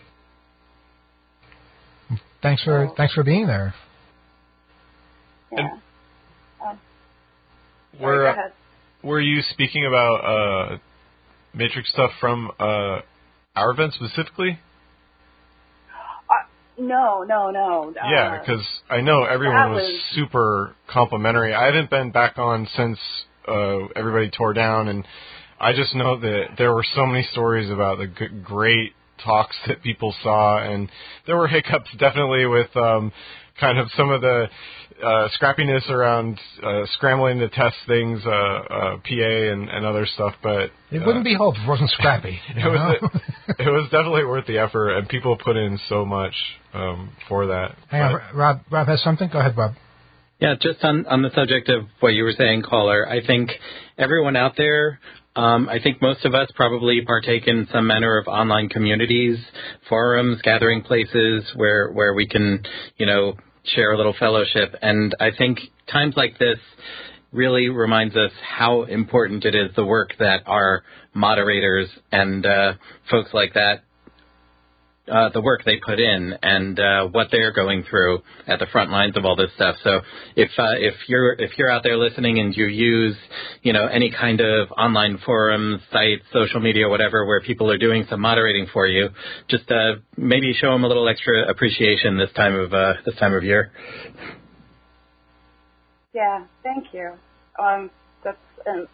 Thanks for so, thanks for being there. Yeah. Um, were sorry, go ahead. Were you speaking about uh, Matrix stuff from uh, our event specifically? Uh, no, no, no. Yeah, because I know everyone was, was super complimentary. I haven't been back on since uh, everybody tore down, and I just know that there were so many stories about the g- great talks that people saw, and there were hiccups definitely with um, kind of some of the uh, scrappiness around uh, scrambling to test things, uh, uh, P A and, and other stuff. But it uh, wouldn't be Hope if it wasn't scrappy. it was it, it was definitely worth the effort, and people put in so much um, for that. Hang on, Rob. Rob has something. Go ahead, Rob. Yeah, just on, on the subject of what you were saying, caller, I think everyone out there, um, I think most of us probably partake in some manner of online communities, forums, gathering places where, where we can, you know, share a little fellowship. And I think times like this really reminds us how important it is, the work that our moderators and uh, folks like that, Uh, the work they put in and uh, what they're going through at the front lines of all this stuff. So if uh, if you're if you're out there listening and you use you know any kind of online forums, sites, social media, whatever, where people are doing some moderating for you, just uh, maybe show them a little extra appreciation this time of uh, this time of year. Yeah, thank you. Um, that's uh,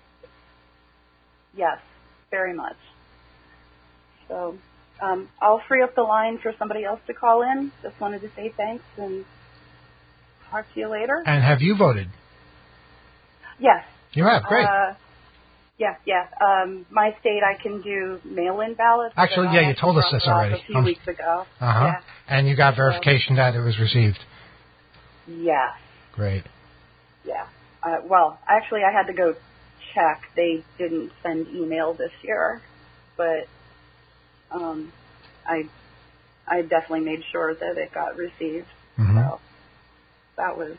yes, very much. So. Um, I'll free up the line for somebody else to call in. Just wanted to say thanks and talk to you later. And have you voted? Yes. You have? Great. Uh, yeah, yeah. Um, my state, I can do mail-in ballots. Actually, yeah, you told us this already. A few um, weeks ago. Uh-huh. Yeah. And you got verification so, that it was received? Yes. Great. Yeah. Uh, well, actually, I had to go check. They didn't send email this year, but... Um, I I definitely made sure that it got received. Mm-hmm. So that was.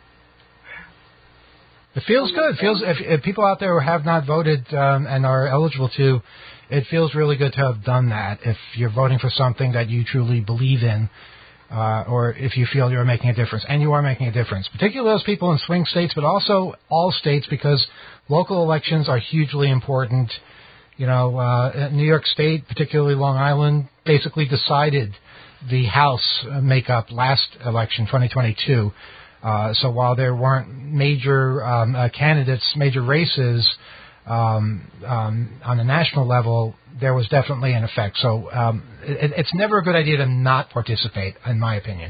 It feels good. It feels if, if people out there who have not voted um, and are eligible to, it feels really good to have done that. If you're voting for something that you truly believe in, uh, or if you feel you're making a difference, and you are making a difference, particularly those people in swing states, but also all states, because local elections are hugely important. You know, uh, New York State, particularly Long Island, basically decided the House makeup last election, twenty twenty-two. Uh, so while there weren't major um, uh, candidates, major races um, um, on the national level, there was definitely an effect. So um, it, it's never a good idea to not participate, in my opinion.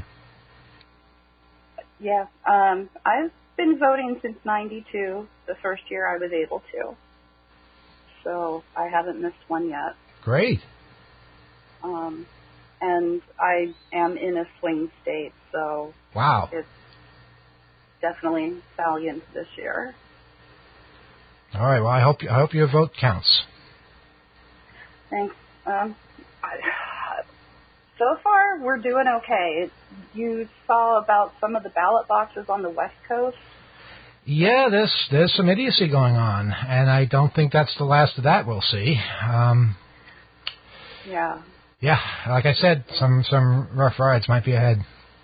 Yeah, um, I've been voting since ninety-two, the first year I was able to. So I haven't missed one yet. Great. Um, and I am in a swing state, so wow, it's definitely valiant this year. All right. Well, I hope I hope your vote counts. Thanks. Um, I, so far, we're doing okay. You saw about some of the ballot boxes on the West Coast. Yeah, there's there's some idiocy going on, and I don't think that's the last of that we'll see. Um, yeah. Yeah, like I said, some some rough rides might be ahead.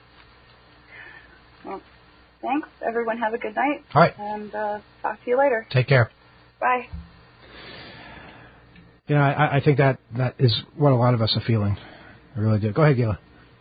Well, thanks. Everyone have a good night. All right. And uh, talk to you later. Take care. Bye. You know, I, I think that, that is what a lot of us are feeling. I really do. Go ahead, Gila.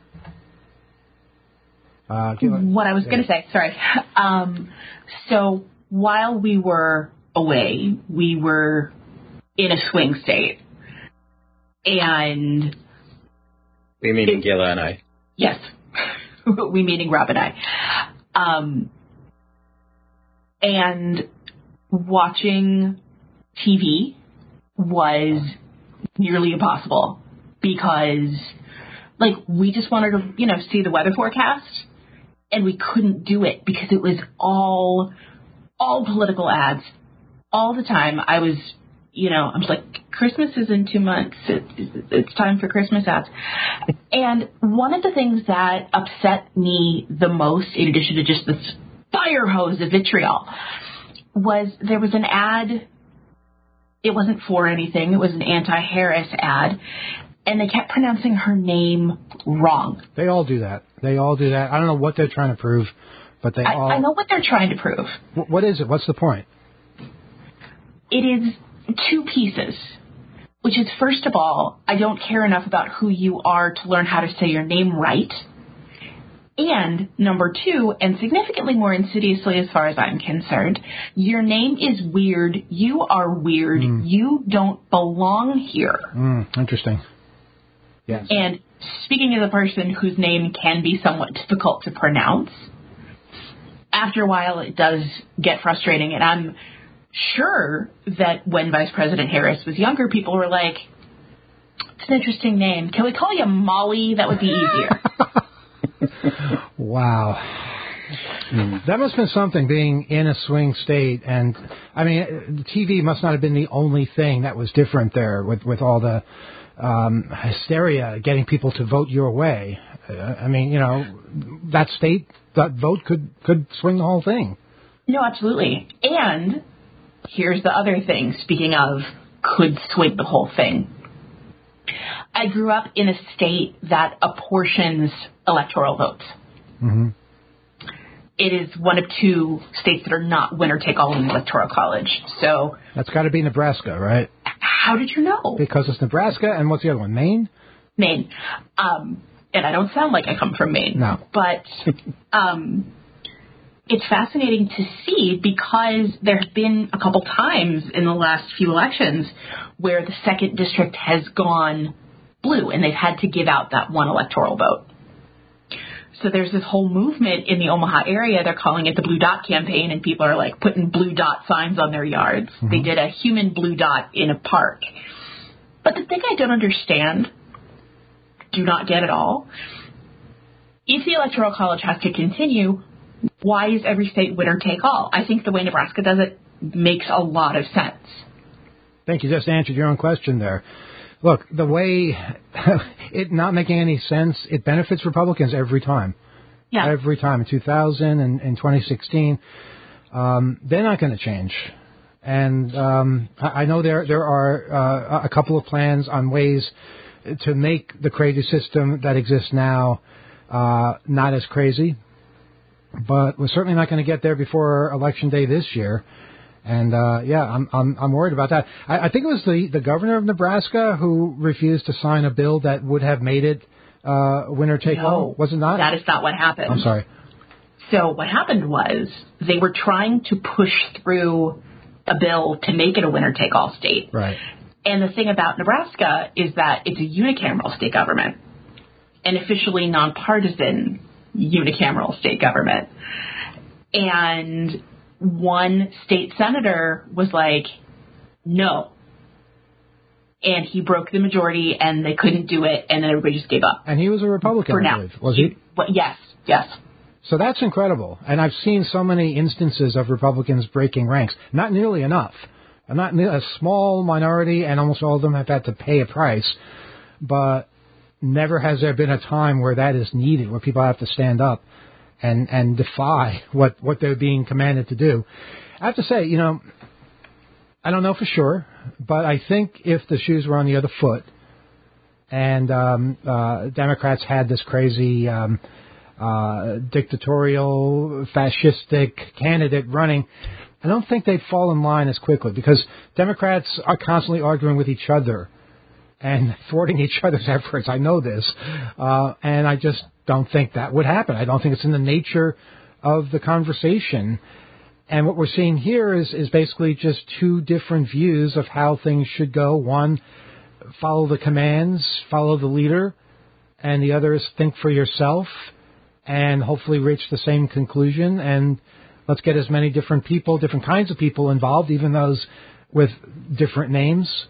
Uh, what I was yeah. going to say, sorry. Um, so while we were away, we were in a swing state. And... We meaning it, Gila and I. Yes. we meaning Rob and I. Um, and watching T V was nearly impossible because, like, we just wanted to, you know, see the weather forecast, and we couldn't do it because it was all, all political ads all the time. I was, you know, I'm just like, Christmas is in two months. It, it's time for Christmas ads. And one of the things that upset me the most, in addition to just this fire hose of vitriol, was there was an ad. It wasn't for anything. It was an anti-Harris ad. And they kept pronouncing her name wrong. They all do that. They all do that. I don't know what they're trying to prove, but they I, all... I know what they're trying to prove. What is it? What's the point? It is two pieces, which is, first of all, I don't care enough about who you are to learn how to say your name right. And number two, and significantly more insidiously as far as I'm concerned, your name is weird. You are weird. Mm. You don't belong here. Mm, interesting. Yes. And speaking as a person whose name can be somewhat difficult to pronounce, after a while it does get frustrating. And I'm sure that when Vice President Harris was younger, people were like, it's an interesting name. Can we call you Molly? That would be easier. Wow. That must have been something, being in a swing state. And, I mean, the T V must not have been the only thing that was different there with, with all the um, hysteria, getting people to vote your way. Uh, I mean, you know, that state, that vote could, could swing the whole thing. No, absolutely. And here's the other thing, speaking of could swing the whole thing. I grew up in a state that apportions electoral votes. Mm-hmm. It is one of two states that are not winner-take-all in the Electoral College. So that's got to be Nebraska, right? How did you know? Because it's Nebraska, and what's the other one? Maine? Maine. Um, and I don't sound like I come from Maine. No. But um, it's fascinating to see, because there have been a couple times in the last few elections where the second district has gone blue, and they've had to give out that one electoral vote. So there's this whole movement in the Omaha area. They're calling it the Blue Dot campaign, and people are like putting blue dot signs on their yards. Mm-hmm. They did a human blue dot in a park. But the thing I don't understand, do not get at all, if the Electoral College has to continue, why is every state winner take all? I think the way Nebraska does it makes a lot of sense. I think you just answered your own question there. Look, the way it not making any sense, it benefits Republicans every time. Yeah. Every time. In two thousand and in twenty sixteen, um, they're not going to change. And um, I, I know there there are uh, a couple of plans on ways to make the crazy system that exists now uh, not as crazy. But we're certainly not going to get there before Election Day this year. And, uh, yeah, I'm, I'm, I'm worried about that. I, I think it was the, the governor of Nebraska who refused to sign a bill that would have made it, uh, winner take no, all. Was it not? That is not what happened. I'm sorry. So what happened was they were trying to push through a bill to make it a winner take all state. Right. And the thing about Nebraska is that it's a unicameral state government, an officially nonpartisan unicameral state government. And one state senator was like, no. And he broke the majority, and they couldn't do it, and then everybody just gave up. And he was a Republican, For I now. believe. Was he? But yes, yes. So that's incredible. And I've seen so many instances of Republicans breaking ranks. Not nearly enough. Not a small minority, and almost all of them have had to pay a price. But never has there been a time where that is needed, where people have to stand up and, and defy what, what they're being commanded to do. I have to say, you know, I don't know for sure, but I think if the shoes were on the other foot and um, uh, Democrats had this crazy um, uh, dictatorial, fascistic candidate running, I don't think they'd fall in line as quickly, because Democrats are constantly arguing with each other and thwarting each other's efforts. I know this. Uh, and I just don't think that would happen. I don't think it's in the nature of the conversation. And what we're seeing here is, is basically just two different views of how things should go. One, follow the commands, follow the leader, and the other is think for yourself and hopefully reach the same conclusion. And let's get as many different people, different kinds of people involved, even those with different names,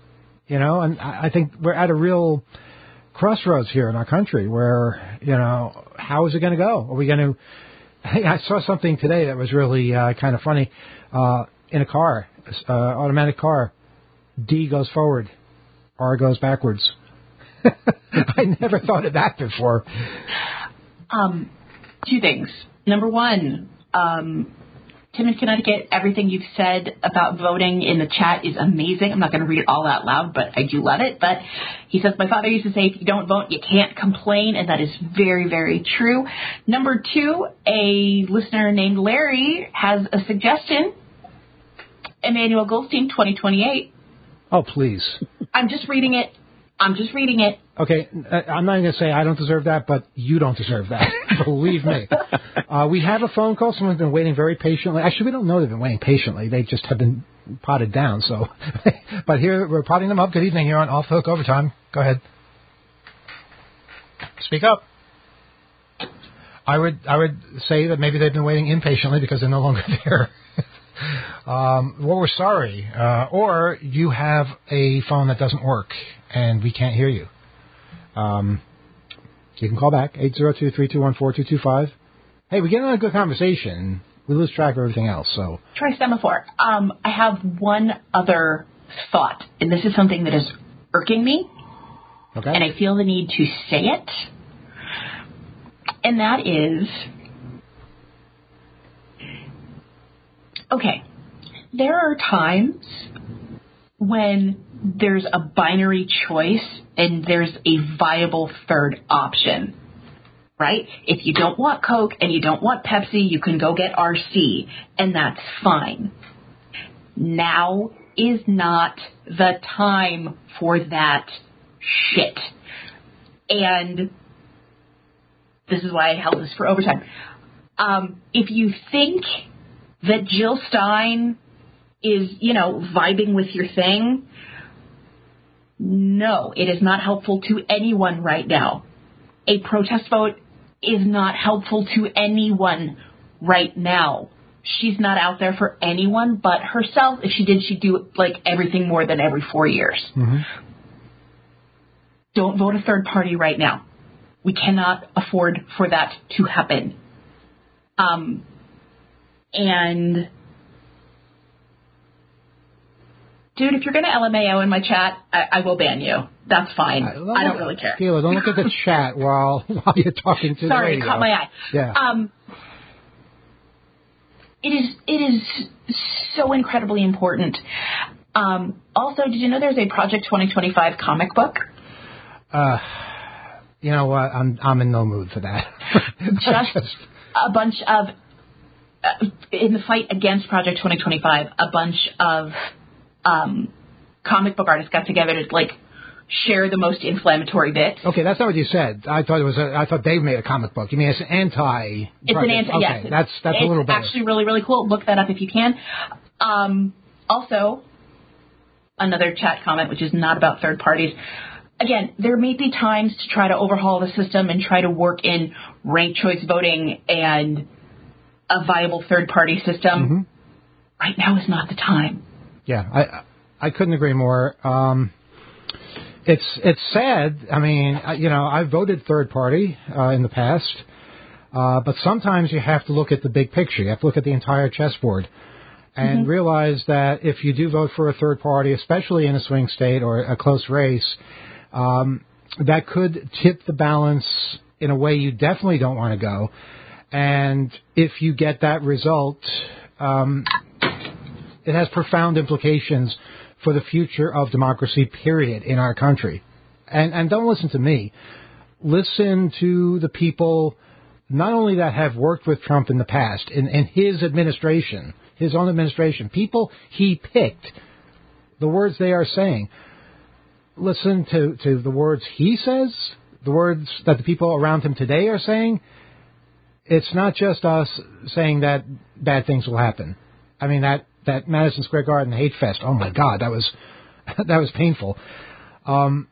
You know, and I I think we're at a real crossroads here in our country where, you know, how is it going to go? Are we going to... I saw something today that was really uh, kind of funny. Uh, in a car, uh, automatic car, D goes forward, R goes backwards. I never thought of that before. Um, two things. Number one, um, Tim in Connecticut, everything you've said about voting in the chat is amazing. I'm not going to read it all out loud, but I do love it. But he says, my father used to say, if you don't vote, you can't complain. And that is very, very true. Number two, a listener named Larry has a suggestion. Emmanuel Goldstein, twenty twenty-eight. Oh, please. I'm just reading it. I'm just reading it. Okay, I'm not going to say I don't deserve that, but you don't deserve that. Believe me. Uh, we have a phone call. Someone's been waiting very patiently. Actually, we don't know they've been waiting patiently. They just have been potted down. So, but here, we're potting them up. Good evening here on Off the Hook Overtime. Go ahead. Speak up. I would I would say that maybe they've been waiting impatiently because they're no longer there. um, well, we're sorry. Uh, or you have a phone that doesn't work and we can't hear you. Um, you can call back, eight zero two, three two one, four two two five. Hey, we get on a good conversation. We lose track of everything else. So Try semaphore. Um, I have one other thought, and this is something that is irking me, okay. and I feel the need to say it, and that is, okay, there are times when there's a binary choice and there's a viable third option, right? If you don't want Coke and you don't want Pepsi, you can go get R C, and that's fine. Now is not the time for that shit. And this is why I held this for overtime. Um, if you think that Jill Stein is, you know, vibing with your thing, no, it is not helpful to anyone right now. A protest vote is not helpful to anyone right now. She's not out there for anyone but herself. If she did, she'd do like everything more than every four years. Mm-hmm. Don't vote a third party right now. We cannot afford for that to happen. Um, and... Dude, if you're going to L M A O in my chat, I, I will ban you. That's fine. I, I don't really care. Sheila, don't look at the chat while while you're talking to Sorry, the radio. caught my eye. Yeah. Um, it is it is so incredibly important. Um, also, did you know there's a Project twenty twenty-five comic book? Uh, you know what? I'm I'm in no mood for that. Just a bunch of uh, in the fight against Project twenty twenty-five, a bunch of Um, comic book artists got together to like share the most inflammatory bits. Okay, that's not what you said. I thought it was. A, I thought Dave made a comic book. You mean it's an anti? It's an anti. Okay, yes, that's that's it's a little better. Actually, really, really cool. Look that up if you can. Um, also, another chat comment, which is not about third parties. Again, there may be times to try to overhaul the system and try to work in ranked choice voting and a viable third party system. Mm-hmm. Right now is not the time. Yeah, I I couldn't agree more. Um, it's it's sad. I mean, you know, I voted third party uh, in the past, uh, but sometimes you have to look at the big picture. You have to look at the entire chessboard and mm-hmm. realize that if you do vote for a third party, especially in a swing state or a close race, um, that could tip the balance in a way you definitely don't want to go. And if you get that result, um, it has profound implications for the future of democracy, period, in our country. And and don't listen to me. Listen to the people, not only that have worked with Trump in the past, in, in his administration, his own administration, people he picked, the words they are saying. Listen to, to the words he says, the words that the people around him today are saying. It's not just us saying that bad things will happen. I mean, that That Madison Square Garden hate fest. Oh my God, that was that was painful. Um,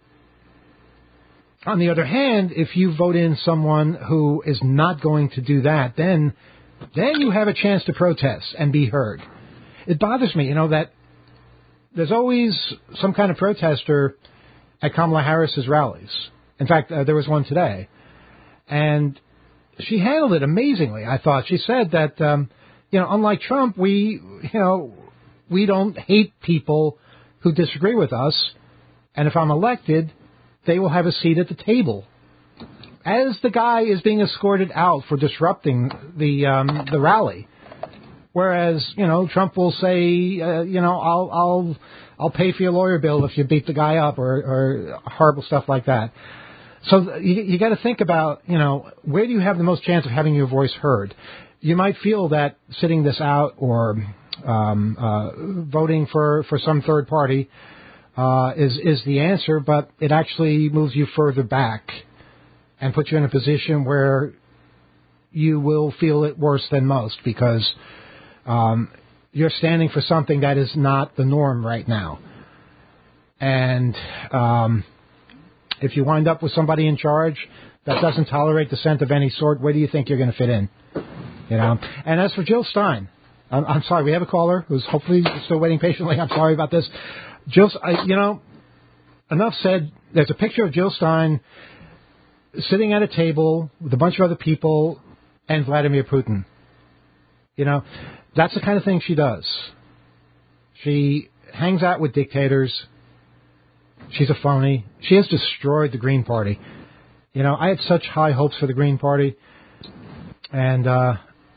on the other hand, if you vote in someone who is not going to do that, then then you have a chance to protest and be heard. It bothers me, you know, that there's always some kind of protester at Kamala Harris's rallies. In fact, uh, there was one today. And she handled it amazingly, I thought. She said that, um, you know, unlike Trump, we, you know, we don't hate people who disagree with us. And if I'm elected, they will have a seat at the table. As the guy is being escorted out for disrupting the um, the rally. Whereas, you know, Trump will say, uh, you know, I'll I'll I'll pay for your lawyer bill if you beat the guy up, or, or horrible stuff like that. So you, you got to think about, you know, where do you have the most chance of having your voice heard? You might feel that sitting this out or um, uh, voting for, for some third party uh, is is the answer, but it actually moves you further back and puts you in a position where you will feel it worse than most because Um, you're standing for something that is not the norm right now. And um, if you wind up with somebody in charge that doesn't tolerate dissent of any sort, where do you think you're going to fit in? You know. And as for Jill Stein, I'm, I'm sorry, we have a caller who's hopefully still waiting patiently. I'm sorry about this. Jill, I, you know, enough said. There's a picture of Jill Stein sitting at a table with a bunch of other people and Vladimir Putin. You know. That's the kind of thing she does. She hangs out with dictators. She's a phony. She has destroyed the Green Party. You know, I had such high hopes for the Green Party. And, uh,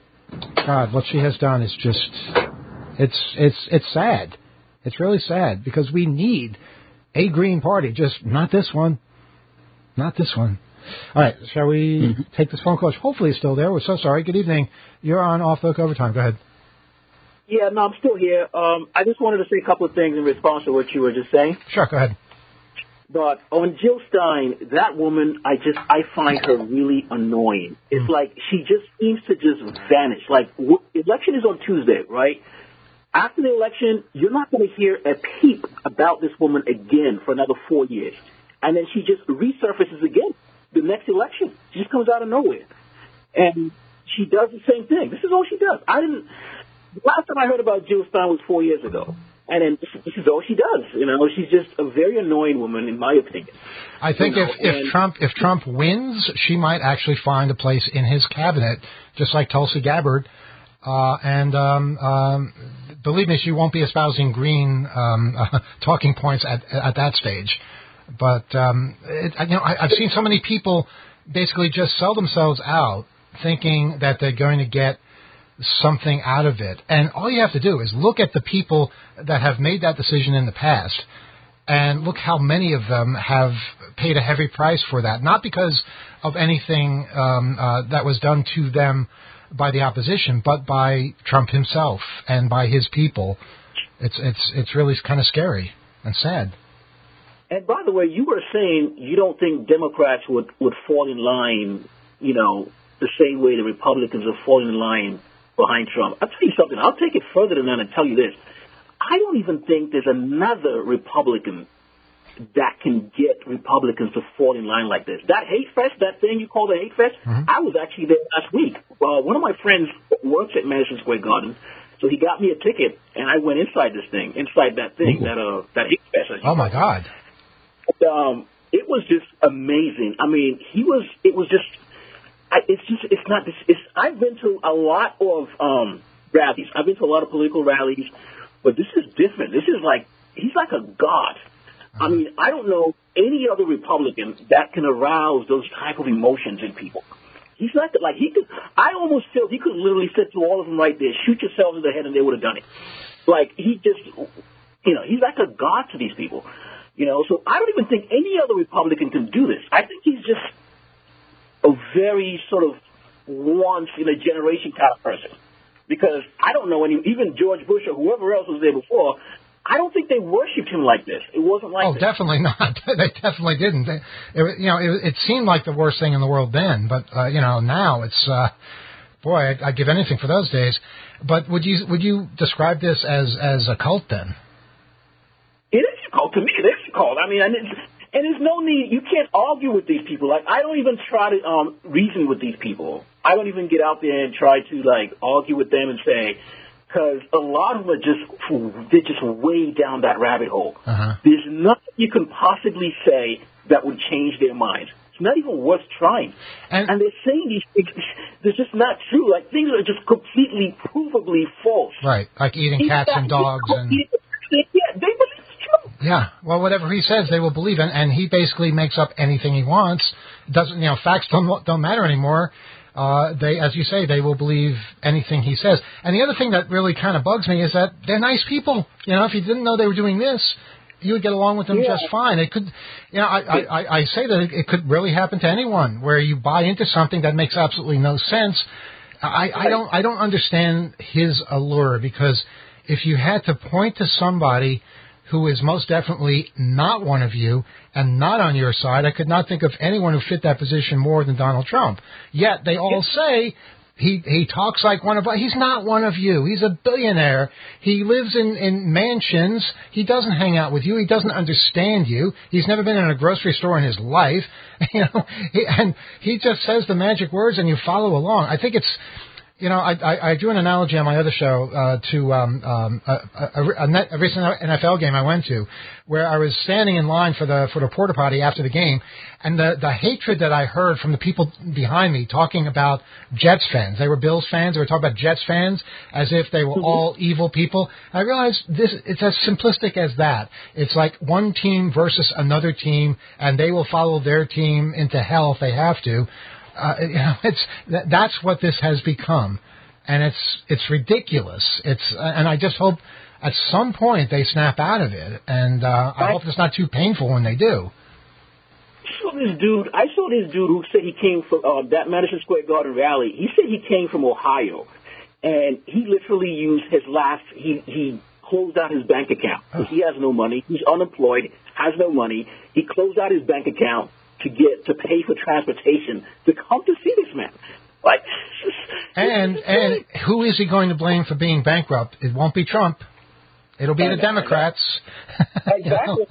God, what she has done is just, it's, it's, it's sad. It's really sad because we need a Green Party, just not this one. Not this one. All right, shall we mm-hmm. take this phone call? Hopefully it's still there. We're so sorry. Good evening. You're on Off the Hook Overtime. Go ahead. Yeah, no, I'm still here. Um, I just wanted to say a couple of things in response to what you were just saying. Sure, go ahead. But on Jill Stein, that woman, I just, I find her really annoying. It's mm. like she just seems to just vanish. Like, w- election is on Tuesday, right? After the election, you're not going to hear a peep about this woman again for another four years. And then she just resurfaces again the next election. She just comes out of nowhere. And she does the same thing. This is all she does. I didn't... The last time I heard about Jill Stein was four years ago. And then this, this is all she does. You know, she's just a very annoying woman, in my opinion. I think you know, if, if Trump if Trump wins, she might actually find a place in his cabinet, just like Tulsi Gabbard. Uh, and um, um, believe me, she won't be espousing green um, uh, talking points at at that stage. But um, it, you know, I, I've seen so many people basically just sell themselves out, thinking that they're going to get something out of it. And all you have to do is look at the people that have made that decision in the past and look how many of them have paid a heavy price for that, not because of anything um, uh, that was done to them by the opposition, but by Trump himself and by his people. It's it's it's really kind of scary and sad. And by the way, you were saying you don't think Democrats would, would fall in line, you know, the same way the Republicans are falling in line behind Trump. I'll tell you something. I'll take it further than that and tell you this. I don't even think there's another Republican that can get Republicans to fall in line like this. That hate fest, that thing you call the hate fest, mm-hmm. I was actually there last week. Uh, one of my friends works at Madison Square Garden, so he got me a ticket, and I went inside this thing, inside that thing, Ooh. that uh, that hate fest. Oh, my God. But, um, it was just amazing. I mean, he was, it was just, I, it's just, it's not this, it's, I've been to a lot of um, rallies. I've been to a lot of political rallies, but this is different. This is like, he's like a god. I mean, I don't know any other Republican that can arouse those type of emotions in people. He's not, like, he could, I almost feel he could literally sit to all of them right there, shoot yourselves in the head, and they would have done it. Like, he just, you know, he's like a god to these people. You know, so I don't even think any other Republican can do this. I think he's just a very sort of once in a generation kind of person. Because I don't know any, even George Bush or whoever else was there before, I don't think they worshipped him like this. It wasn't like oh, this. definitely not. They definitely didn't. They, it, you know, it, it seemed like the worst thing in the world then, but uh, you know, now it's uh, boy, I'd, I'd give anything for those days. But would you would you describe this as as a cult then? It is a cult to me. It is a cult. I mean, and, it's, and there's no need. You can't argue with these people. Like, I don't even try to um, reason with these people. I don't even get out there and try to like argue with them and say, because a lot of them are just, they're just way down that rabbit hole. Uh-huh. There's nothing you can possibly say that would change their minds. It's not even worth trying. And, and they're saying these things, they're just not true. Like, things are just completely, provably false. Right, like eating He's cats not, and dogs. and Yeah, they believe it's true. Yeah, well, whatever he says, they will believe, and, and he basically makes up anything he wants. Doesn't, you know, facts don't don't matter anymore. Uh, they, as you say, they will believe anything he says. And the other thing that really kind of bugs me is that they're nice people. You know, if you didn't know they were doing this, you would get along with them yeah. just fine. It could, you know, I, I, I say that it could really happen to anyone where you buy into something that makes absolutely no sense. I, I don't, I don't understand his allure, because if you had to point to somebody who is most definitely not one of you and not on your side, I could not think of anyone who fit that position more than Donald Trump. Yet they all say he he talks like one of us. He's not one of you. He's a billionaire. He lives in, in mansions. He doesn't hang out with you. He doesn't understand you. He's never been in a grocery store in his life. You know, he, and he just says the magic words and you follow along. I think it's... You know, I, I, I drew an analogy on my other show uh, to um, um, a, a, a, net, a recent N F L game I went to, where I was standing in line for the for the porta potty after the game, and the the hatred that I heard from the people behind me talking about Jets fans. They were Bills fans. They were talking about Jets fans as if they were all evil people. I realized this it's as simplistic as that. It's like one team versus another team, and they will follow their team into hell if they have to. Uh, you know, it's that, that's what this has become, and it's it's ridiculous. It's uh, and I just hope at some point they snap out of it, and uh, I hope it's not too painful when they do. I saw this dude. I saw this dude who said he came from uh, that Madison Square Garden rally. He said he came from Ohio, and he literally used his last. He he closed out his bank account. Oh. He has no money. He's unemployed. Has no money. He closed out his bank account to get to pay for transportation to come to see this man. Like, and and who is he going to blame for being bankrupt? It won't be Trump. It'll be the Democrats. Exactly.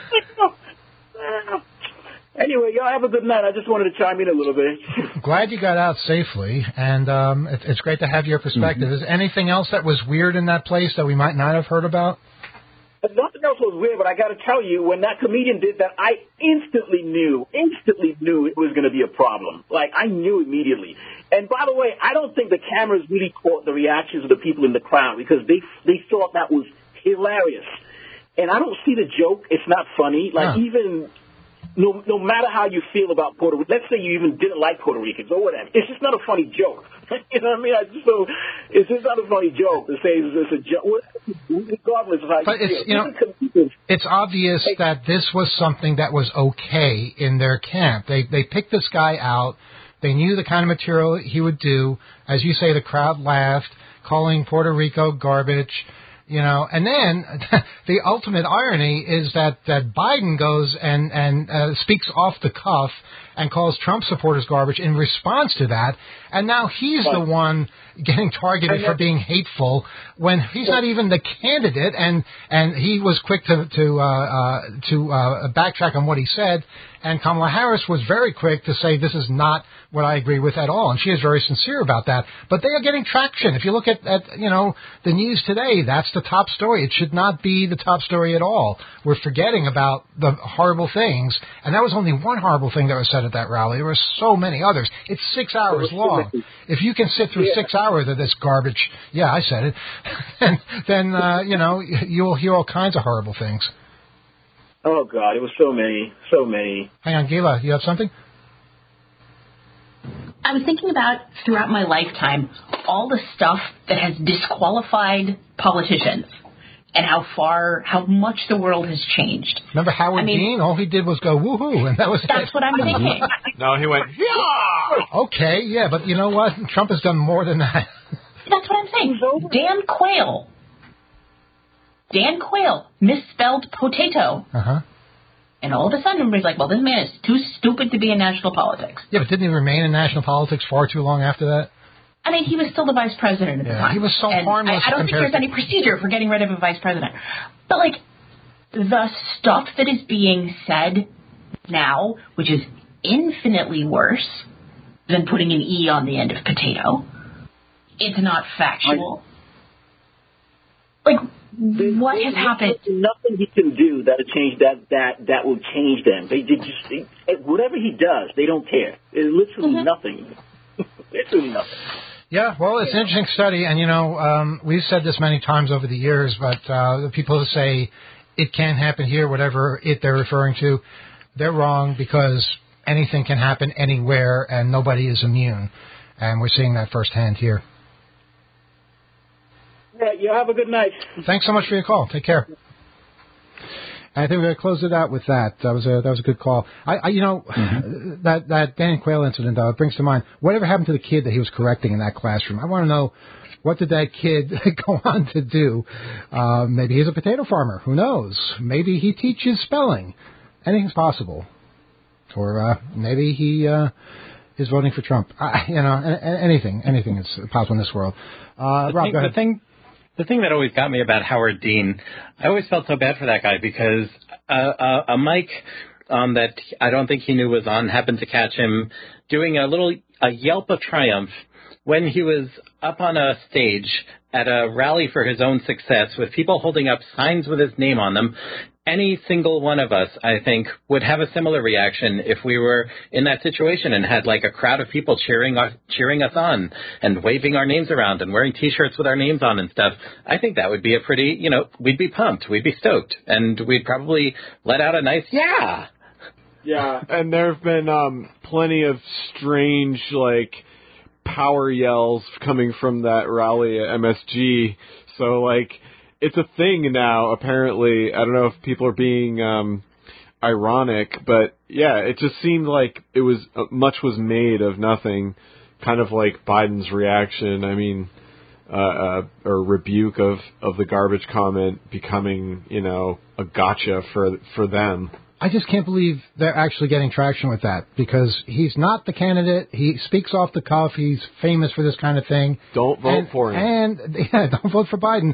Anyway, y'all have a good night. I just wanted to chime in a little bit. Glad you got out safely, and um, it, it's great to have your perspective. Mm-hmm. Is there anything else that was weird in that place that we might not have heard about? Nothing else was weird, but I got to tell you, when that comedian did that, I instantly knew, instantly knew it was going to be a problem. Like, I knew immediately. And by the way, I don't think the cameras really caught the reactions of the people in the crowd, because they they thought that was hilarious. And I don't see the joke. It's not funny. Like, huh. even... No, no matter how you feel about Puerto Rico, let's say you even didn't like Puerto Ricans or whatever, it's just not a funny joke. You know what I mean? I just so it's just not a funny joke to say it's a joke, regardless of how but you it's, feel. You know, it's obvious that this was something that was okay in their camp. They they picked this guy out. They knew the kind of material he would do. As you say, the crowd laughed, calling Puerto Rico garbage. You know, and then the ultimate irony is that, that Biden goes and, and uh, speaks off the cuff and calls Trump supporters garbage in response to that. And now he's the one getting targeted for being hateful when he's not even the candidate. And, and he was quick to, to, uh, uh, to uh, backtrack on what he said. And Kamala Harris was very quick to say this is not what I agree with at all. And she is very sincere about that. But they are getting traction. If you look at, at, you know, the news today, that's the top story. It should not be the top story at all. We're forgetting about the horrible things. And that was only one horrible thing that was said at that rally. There were so many others. It's six hours long. If you can sit through yeah. six hours of this garbage, yeah, I said it, then, then uh, you know, you'll hear all kinds of horrible things. Oh, God, it was so many, so many. Hang on, Gila, you have something? I was thinking about, throughout my lifetime, all the stuff that has disqualified politicians and how far, how much the world has changed. Remember Howard I mean, Dean? All he did was go woohoo, and that was That's it. what I'm thinking. No, he went, yeah! Okay, yeah, but you know what? Trump has done more than that. That's what I'm saying. Dan Quayle. Dan Quayle misspelled potato. Uh-huh. And all of a sudden, everybody's like, well, this man is too stupid to be in national politics. Yeah, but didn't he remain in national politics far too long after that? I mean, he was still the vice president at yeah, the time. He was so and harmless. I, I don't think there's any procedure for getting rid of a vice president. But, like, the stuff that is being said now, which is infinitely worse than putting an E on the end of potato, it's not factual. Like, There's, what there's has happened? Nothing he can do that'll change that that that will change them. They, they just they, whatever he does, they don't care. It's literally mm-hmm. nothing. Literally nothing. Yeah, well, it's an interesting study, and you know, um, we've said this many times over the years, but uh, the people who say it can't happen here, whatever it they're referring to, they're wrong because anything can happen anywhere, and nobody is immune, and we're seeing that firsthand here. Yeah, you have a good night. Thanks so much for your call. Take care. I think we're going to close it out with that. That was a that was a good call. I, I you know mm-hmm. that that Dan Quayle incident uh, brings to mind whatever happened to the kid that he was correcting in that classroom. I want to know what did that kid go on to do. Uh, maybe he's a potato farmer. Who knows? Maybe he teaches spelling. Anything's possible. Or uh, maybe he uh, is voting for Trump. Uh, you know, anything anything is possible in this world. Uh, Rob, thing, go ahead. The thing, The thing that always got me about Howard Dean, I always felt so bad for that guy because uh, uh, a mic um, that I don't think he knew was on happened to catch him doing a little a yelp of triumph when he was up on a stage at a rally for his own success with people holding up signs with his name on them. Any single one of us, I think, would have a similar reaction if we were in that situation and had like a crowd of people cheering us, cheering us on and waving our names around and wearing T-shirts with our names on and stuff. I think that would be a pretty, you know, we'd be pumped, we'd be stoked, and we'd probably let out a nice yeah. Yeah, and there have been um, plenty of strange, like, power yells coming from that rally at M S G. So, like, it's a thing now, apparently. I don't know if people are being um, ironic, but, yeah, it just seemed like it was uh, much was made of nothing, kind of like Biden's reaction. I mean, uh, uh, or rebuke of, of the garbage comment becoming, you know, a gotcha for for them. I just can't believe they're actually getting traction with that because he's not the candidate. He speaks off the cuff. He's famous for this kind of thing. Don't vote and, for him. And yeah, don't vote for Biden.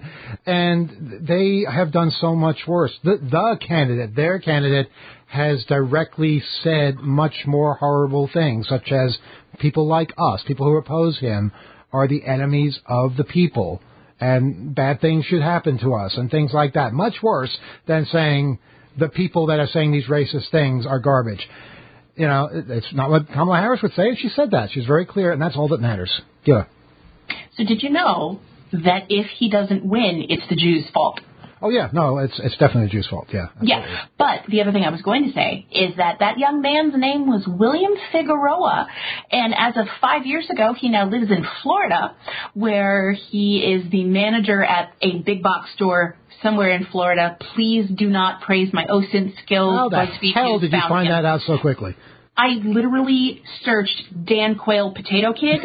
And they have done so much worse. The, the candidate, their candidate, has directly said much more horrible things, such as people like us, people who oppose him, are the enemies of the people, and bad things should happen to us, and things like that. Much worse than saying the people that are saying these racist things are garbage. You know, it's not what Kamala Harris would say. She said that. She's very clear, and that's all that matters. Yeah. So did you know that if he doesn't win, it's the Jews' fault? Oh, yeah. No, it's it's definitely the Jews' fault. Yeah. Absolutely. Yeah. But the other thing I was going to say is that that young man's name was William Figueroa. And as of five years ago, he now lives in Florida, where he is the manager at a big box store somewhere in Florida. Please do not praise my O S I N T skills. How the BuzzFeed hell did you find him. that out so quickly? I literally searched Dan Quayle Potato Kid.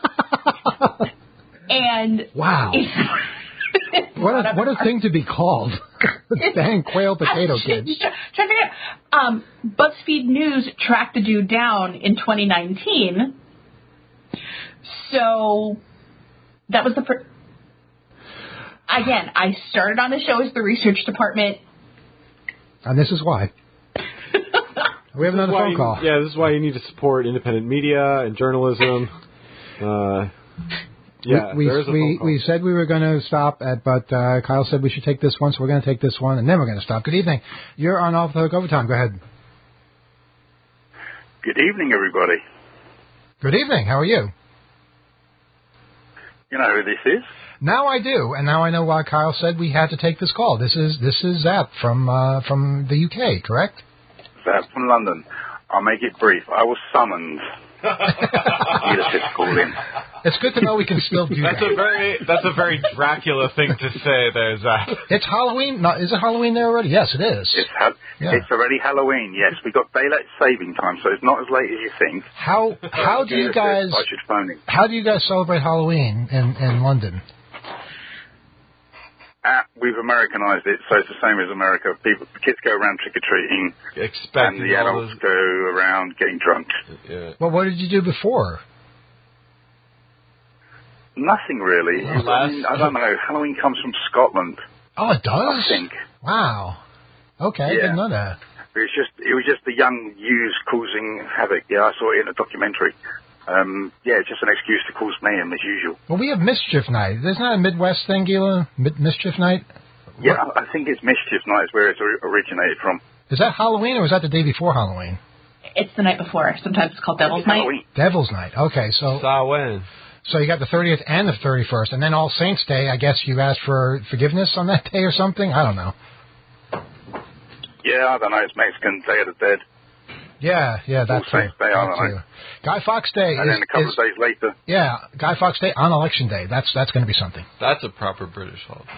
And wow. What a, what a thing to be called. Dan Quayle Potato Kid. Try to figure out. Um, BuzzFeed News tracked the dude down in twenty nineteen. So that was the... Pr- Again, I started on the show as the research department. And this is why. We have another phone you, call. Yeah, this is why you need to support independent media and journalism. Uh, yeah, we there is a we, phone call. we said we were going to stop at, but uh, Kyle said we should take this one, so we're going to take this one, and then we're going to stop. Good evening. You're on Off the Hook Overtime. Go ahead. Good evening, everybody. Good evening. How are you? You know who this is? Now I do, and now I know why Kyle said we had to take this call. This is this is Zap from uh, from the U K, correct? Zap from London. I'll make it brief. I was summoned. Leadership called in. It's good to know we can still do that's that. A very, that's a very Dracula thing to say there, Zach. It's Halloween? No, is it Halloween there already? Yes, it is. It's, ha- yeah. it's already Halloween, yes. We got daylight saving time, so it's not as late as you think. How how do you guys I should phone in. How do you guys celebrate Halloween in, in London? Uh, we've Americanized it, so it's the same as America. People, kids go around trick-or-treating, and the adults go around getting drunk. Yeah. Well, what did you do before? Nothing, really. I, mean, I don't know. Halloween comes from Scotland. Oh, it does? I think. Wow. Okay, yeah. I didn't know that. It was just, it was just the young youths causing havoc. Yeah, I saw it in a documentary. um, yeah, it's just an excuse to cause mayhem as usual. Well, we have Mischief Night. Isn't that a Midwest thing, Gila? Mid- Mischief Night? Yeah, what? I think it's Mischief Night is where it's originated from. Is that Halloween or is that the day before Halloween? It's the night before. Sometimes it's called Devil's Night. Halloween. Devil's Night. Okay, so Samhain. So you got the thirtieth and the thirty-first, and then All Saints Day. I guess you asked for forgiveness on that day or something. I don't know. Yeah, I don't know. It's Mexican Day of the Dead. Yeah, yeah, that's All Saints Day. I don't know. Guy Fawkes Day. And is, then a couple is, of days later. Yeah, Guy Fawkes Day on Election Day. That's that's going to be something. That's a proper British holiday.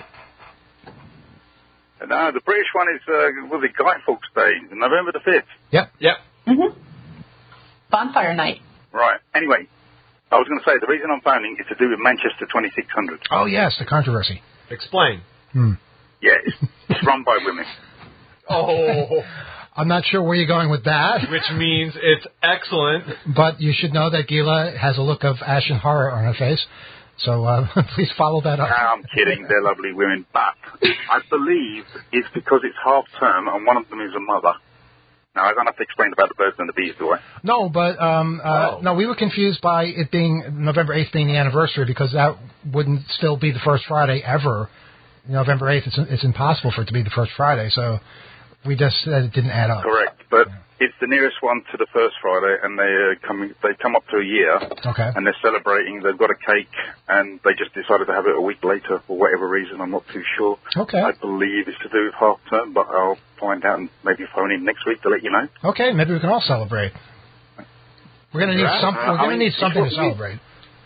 No, the British one is, uh, was it Guy Fawkes Day, November the fifth? Yep. Yep. Mm-hmm. Bonfire night. Right. Anyway, I was going to say, the reason I'm phoning is to do with Manchester twenty-six hundred. Oh, yes, the controversy. Explain. Hmm. Yeah, it's, it's run by women. Oh. I'm not sure where you're going with that. Which means it's excellent. But you should know that Gila has a look of ashen horror on her face. So uh, please follow that up. No, I'm kidding. They're lovely women. But I believe it's because it's half term and one of them is a mother. Now, I don't have to explain about the birds and the bees, do I? No, but um, uh, oh. no, we were confused by it being November eighth being the anniversary because that wouldn't still be the first Friday ever. November eighth, it's, it's impossible for it to be the first Friday. So we just said it didn't add up. Correct. But yeah. It's the nearest one to the first Friday, and they uh, coming. They come up to a year, okay. And they're celebrating. They've got a cake, and they just decided to have it a week later for whatever reason. I'm not too sure. Okay. I believe it's to do with half term, but I'll find out and maybe phone in next week to let you know. Okay, maybe we can all celebrate. We're gonna need Right. some. Uh, We're gonna I mean, need something to we, celebrate.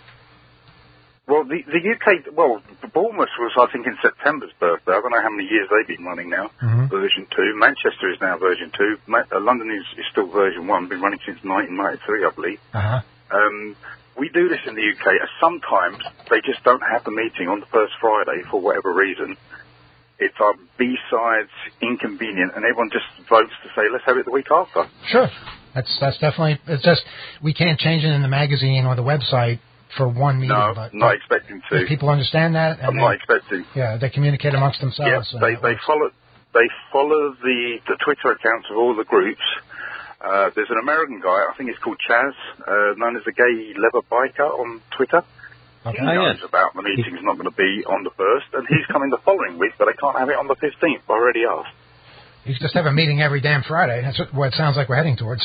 Well, the, the U K, well, Bournemouth was, I think, in September's birthday. I don't know how many years they've been running now. Mm-hmm. Version two. Manchester is now version two. Ma- uh, London is, is still version one. Been running since nineteen ninety-three, I believe. Uh-huh. Um, we do this in the U K. Uh, sometimes they just don't have the meeting on the first Friday for whatever reason. It's our B-sides, inconvenient, and everyone just votes to say, let's have it the week after. Sure. That's that's definitely, it's just, we can't change it in the magazine or the website for one meeting. No, but, not but expecting to. if people understand that. And I'm they, not expecting. Yeah, they communicate amongst themselves. Yeah, they, they follow they follow the, the Twitter accounts of all the groups. Uh, there's an American guy, I think he's called Chaz, uh, known as the Gay Leather Biker on Twitter. Okay. He knows about the meeting's not going to be on the first, and he's coming the following week, but they can't have it on the fifteenth. I already asked. You just have a meeting every damn Friday. That's what, what it sounds like we're heading towards.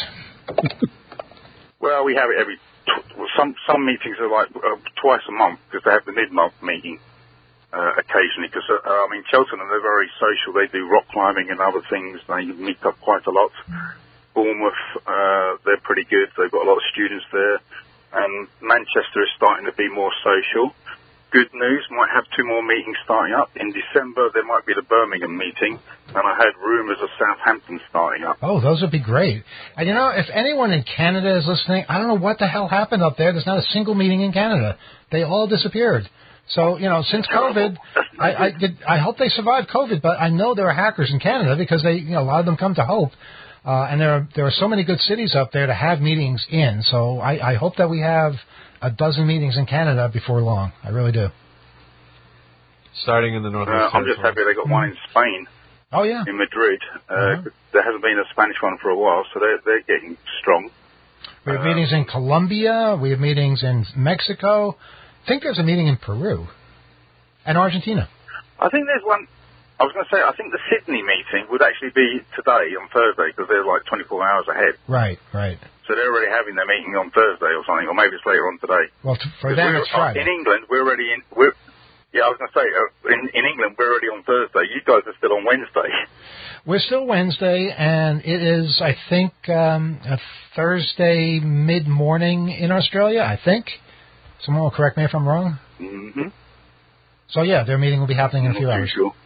Well, we have it every... Tw- well, some some meetings are like uh, twice a month, because they have the mid-month meeting uh, occasionally. Because, uh, I mean, Cheltenham, they're very social. They do rock climbing and other things. They meet up quite a lot. Bournemouth, uh, they're pretty good. They've got a lot of students there. And Manchester is starting to be more social. Good news, might have two more meetings starting up. In December, there might be the Birmingham meeting, and I heard rumours of Southampton starting up. Oh, those would be great. And, you know, if anyone in Canada is listening, I don't know what the hell happened up there. There's not a single meeting in Canada. They all disappeared. So, you know, since COVID, I, I, did, I hope they survived COVID, but I know there are hackers in Canada because they, you know, a lot of them come to Hope. Uh, and there are, there are so many good cities up there to have meetings in. So I, I hope that we have a dozen meetings in Canada before long. I really do. Starting in the Northwest uh, I'm just happy they got one in Spain. Oh, yeah. In Madrid. Uh, uh-huh. There hasn't been a Spanish one for a while, so they're, they're getting strong. We have um, meetings in Colombia. We have meetings in Mexico. I think there's a meeting in Peru and Argentina. I think there's one... I was going to say, I think the Sydney meeting would actually be today on Thursday because they're like twenty-four hours ahead. Right, right. So they're already having their meeting on Thursday or something, or maybe it's later on today. Well, t- for them it's Friday. In England, we're already in... We're, yeah, I was going to say, uh, in, in England, we're already on Thursday. You guys are still on Wednesday. We're still Wednesday, and it is, I think, um, a Thursday mid-morning in Australia, I think. Someone will correct me if I'm wrong. Mm-hmm. So, yeah, their meeting will be happening in a few Not hours. too sure.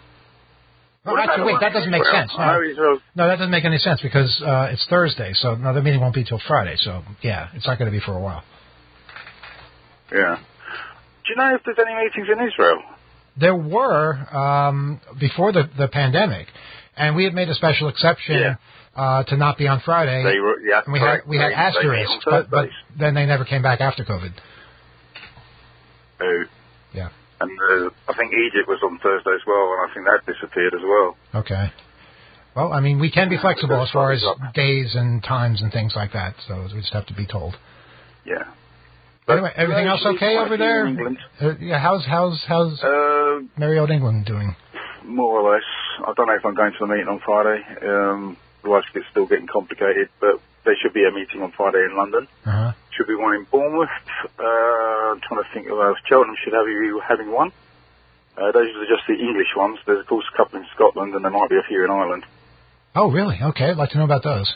No, actually, wait, that doesn't make sense. No, no, that doesn't make any sense because uh, it's Thursday, so another meeting won't be till Friday. So, yeah, it's not going to be for a while. Yeah. Do you know if there's any meetings in Israel? There were um, before the, the pandemic, and we had made a special exception yeah. uh, to not be on Friday. They were, yeah, and we correct. had we had they, asterisks, they but, but then they never came back after COVID. Oh. Yeah. And uh, I think Egypt was on Thursday as well, and I think that disappeared as well. Okay. Well, I mean, we can be flexible as far as days and times and things like that, so we just have to be told. yeah. Anyway, everything else okay over there? Uh, yeah, how's how's how's uh, merry old England doing? More or less. I don't know if I'm going to the meeting on Friday. Um, life's still getting complicated, but there should be a meeting on Friday in London. Uh-huh. Should be one in Bournemouth. Uh, I'm trying to think of else. Cheltenham should have you having one. Uh, those are just the English ones. There's, of course, a couple in Scotland, and there might be a few in Ireland. Oh, really? Okay, I'd like to know about those.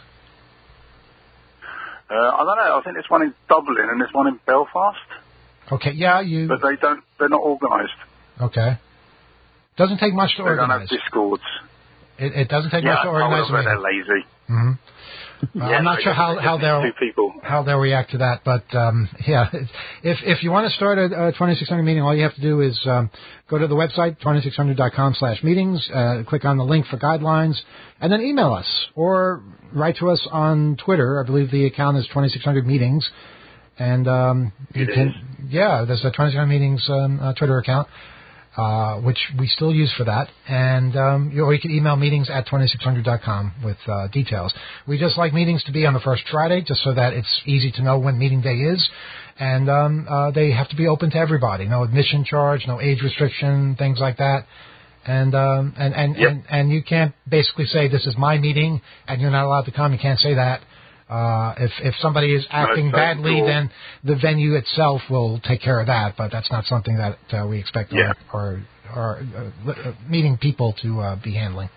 Uh, I don't know. I think there's one in Dublin and there's one in Belfast. Okay, yeah, you... But they don't, they're not organised. Okay. Doesn't take much to they organise. They don't have discords. It, it doesn't take yeah, much to organise. Yeah, they're lazy. Mm-hmm. Uh, yeah, I'm not sure how, how they'll how they'll react to that, but um, yeah, if if you want to start a, a twenty-six hundred meeting, all you have to do is um, go to the website twenty-six hundred dot com slash meetings, uh, click on the link for guidelines, and then email us or write to us on Twitter. I believe the account is twenty-six hundred meetings, and um, you it can is. yeah, there's a twenty-six hundred meetings um, uh, Twitter account. Uh, which we still use for that. And um, you, or you can email meetings at twenty-six hundred dot com with uh, details. We just like meetings to be on the first Friday, just so that it's easy to know when meeting day is. And um, uh, they have to be open to everybody. No admission charge, no age restriction, things like that. And um, and and, yep. and and you can't basically say this is my meeting and you're not allowed to come. You can't say that. Uh, if if somebody is acting no, badly, cool. then the venue itself will take care of that. But that's not something that uh, we expect yeah. our, our, our uh, meeting people to uh, be handling.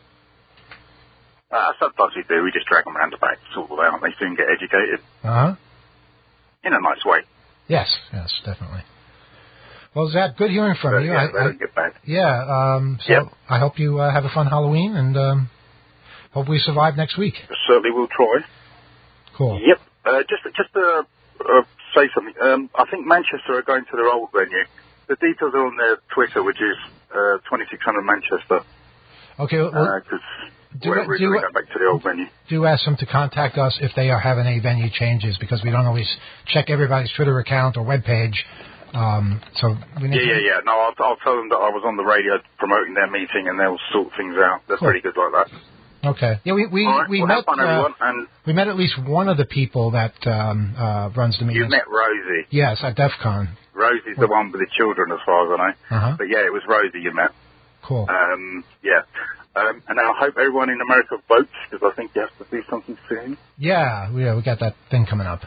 Uh, sometimes we do. We just drag them around the back, sort of out. They soon get educated. Uh huh. In a nice way. Yes, yes, definitely. Well, Zach, good hearing from but, you. Yeah, I, I, get back. yeah. Um, so yep. I hope you uh, have a fun Halloween and um, hope we survive next week. Certainly will try. Cool. Yep. Uh, just just to uh, say something. Um, I think Manchester are going to their old venue. The details are on their Twitter, which is uh, twenty-six hundred Manchester. Okay. Well, because uh, we're really going back to the old venue. Do ask them to contact us if they are having any venue changes, because we don't always check everybody's Twitter account or webpage. Um, so we need yeah, to... yeah, yeah. No, I'll, I'll tell them that I was on the radio promoting their meeting, and they'll sort things out. They're cool. pretty good like that. Okay. Yeah, we we right, we well, met fun, uh, and we met at least one of the people that um, uh, runs the meetings. You met Rosie. Yes, at DEF CON. Rosie's the one with the children, as far as I know. Uh-huh. But yeah, it was Rosie you met. Cool. Um, yeah. Um, and I hope everyone in America votes, because I think you have to do something soon. Yeah, we, yeah, we got that thing coming up.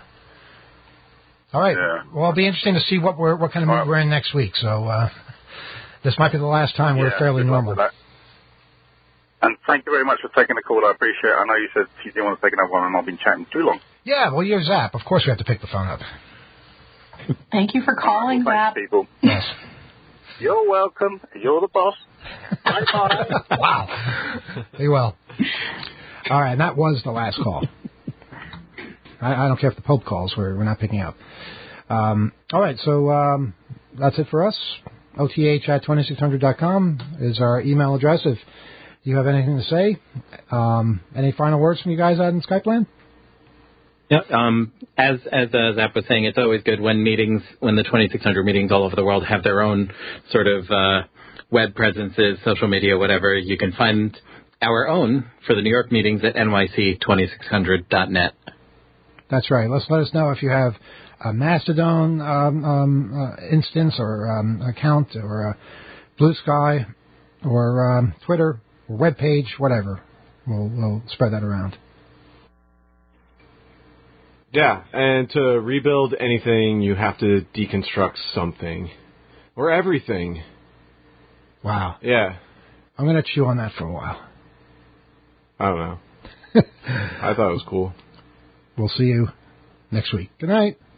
All right. Yeah. Well, it'll be interesting to see what we're what kind of mood right. we're in next week. So uh, this might be the last time yeah, we're fairly normal. And thank you very much for taking the call. I appreciate it. I know you said you didn't want to take another one, and I've been chatting too long. Yeah, well, you're Zap. Of course we have to pick the phone up. Thank you for calling, well, Zap. People. Yes. You're welcome. You're the boss. Bye-bye. Wow. Be well. All right, and that was the last call. I, I don't care if the Pope calls. We're, we're not picking up. Um, all right, so um, that's it for us. O T H at twenty-six hundred dot com is our email address if you have anything to say. Um, any final words from you guys out in Skype land? Yeah, um, as as uh, Zap was saying, it's always good when meetings, when the twenty-six hundred meetings all over the world have their own sort of uh, web presences, social media, whatever. You can find our own for the New York meetings at N Y C twenty-six hundred dot net. That's right. Let's let us know if you have a Mastodon um, um, uh, instance or um, account or a Blue Sky or um, Twitter or web page, whatever. We'll, we'll spread that around. Yeah, and to rebuild anything, you have to deconstruct something. Or everything. Wow. Yeah. I'm going to chew on that for a while. I don't know. I thought it was cool. We'll see you next week. Good night.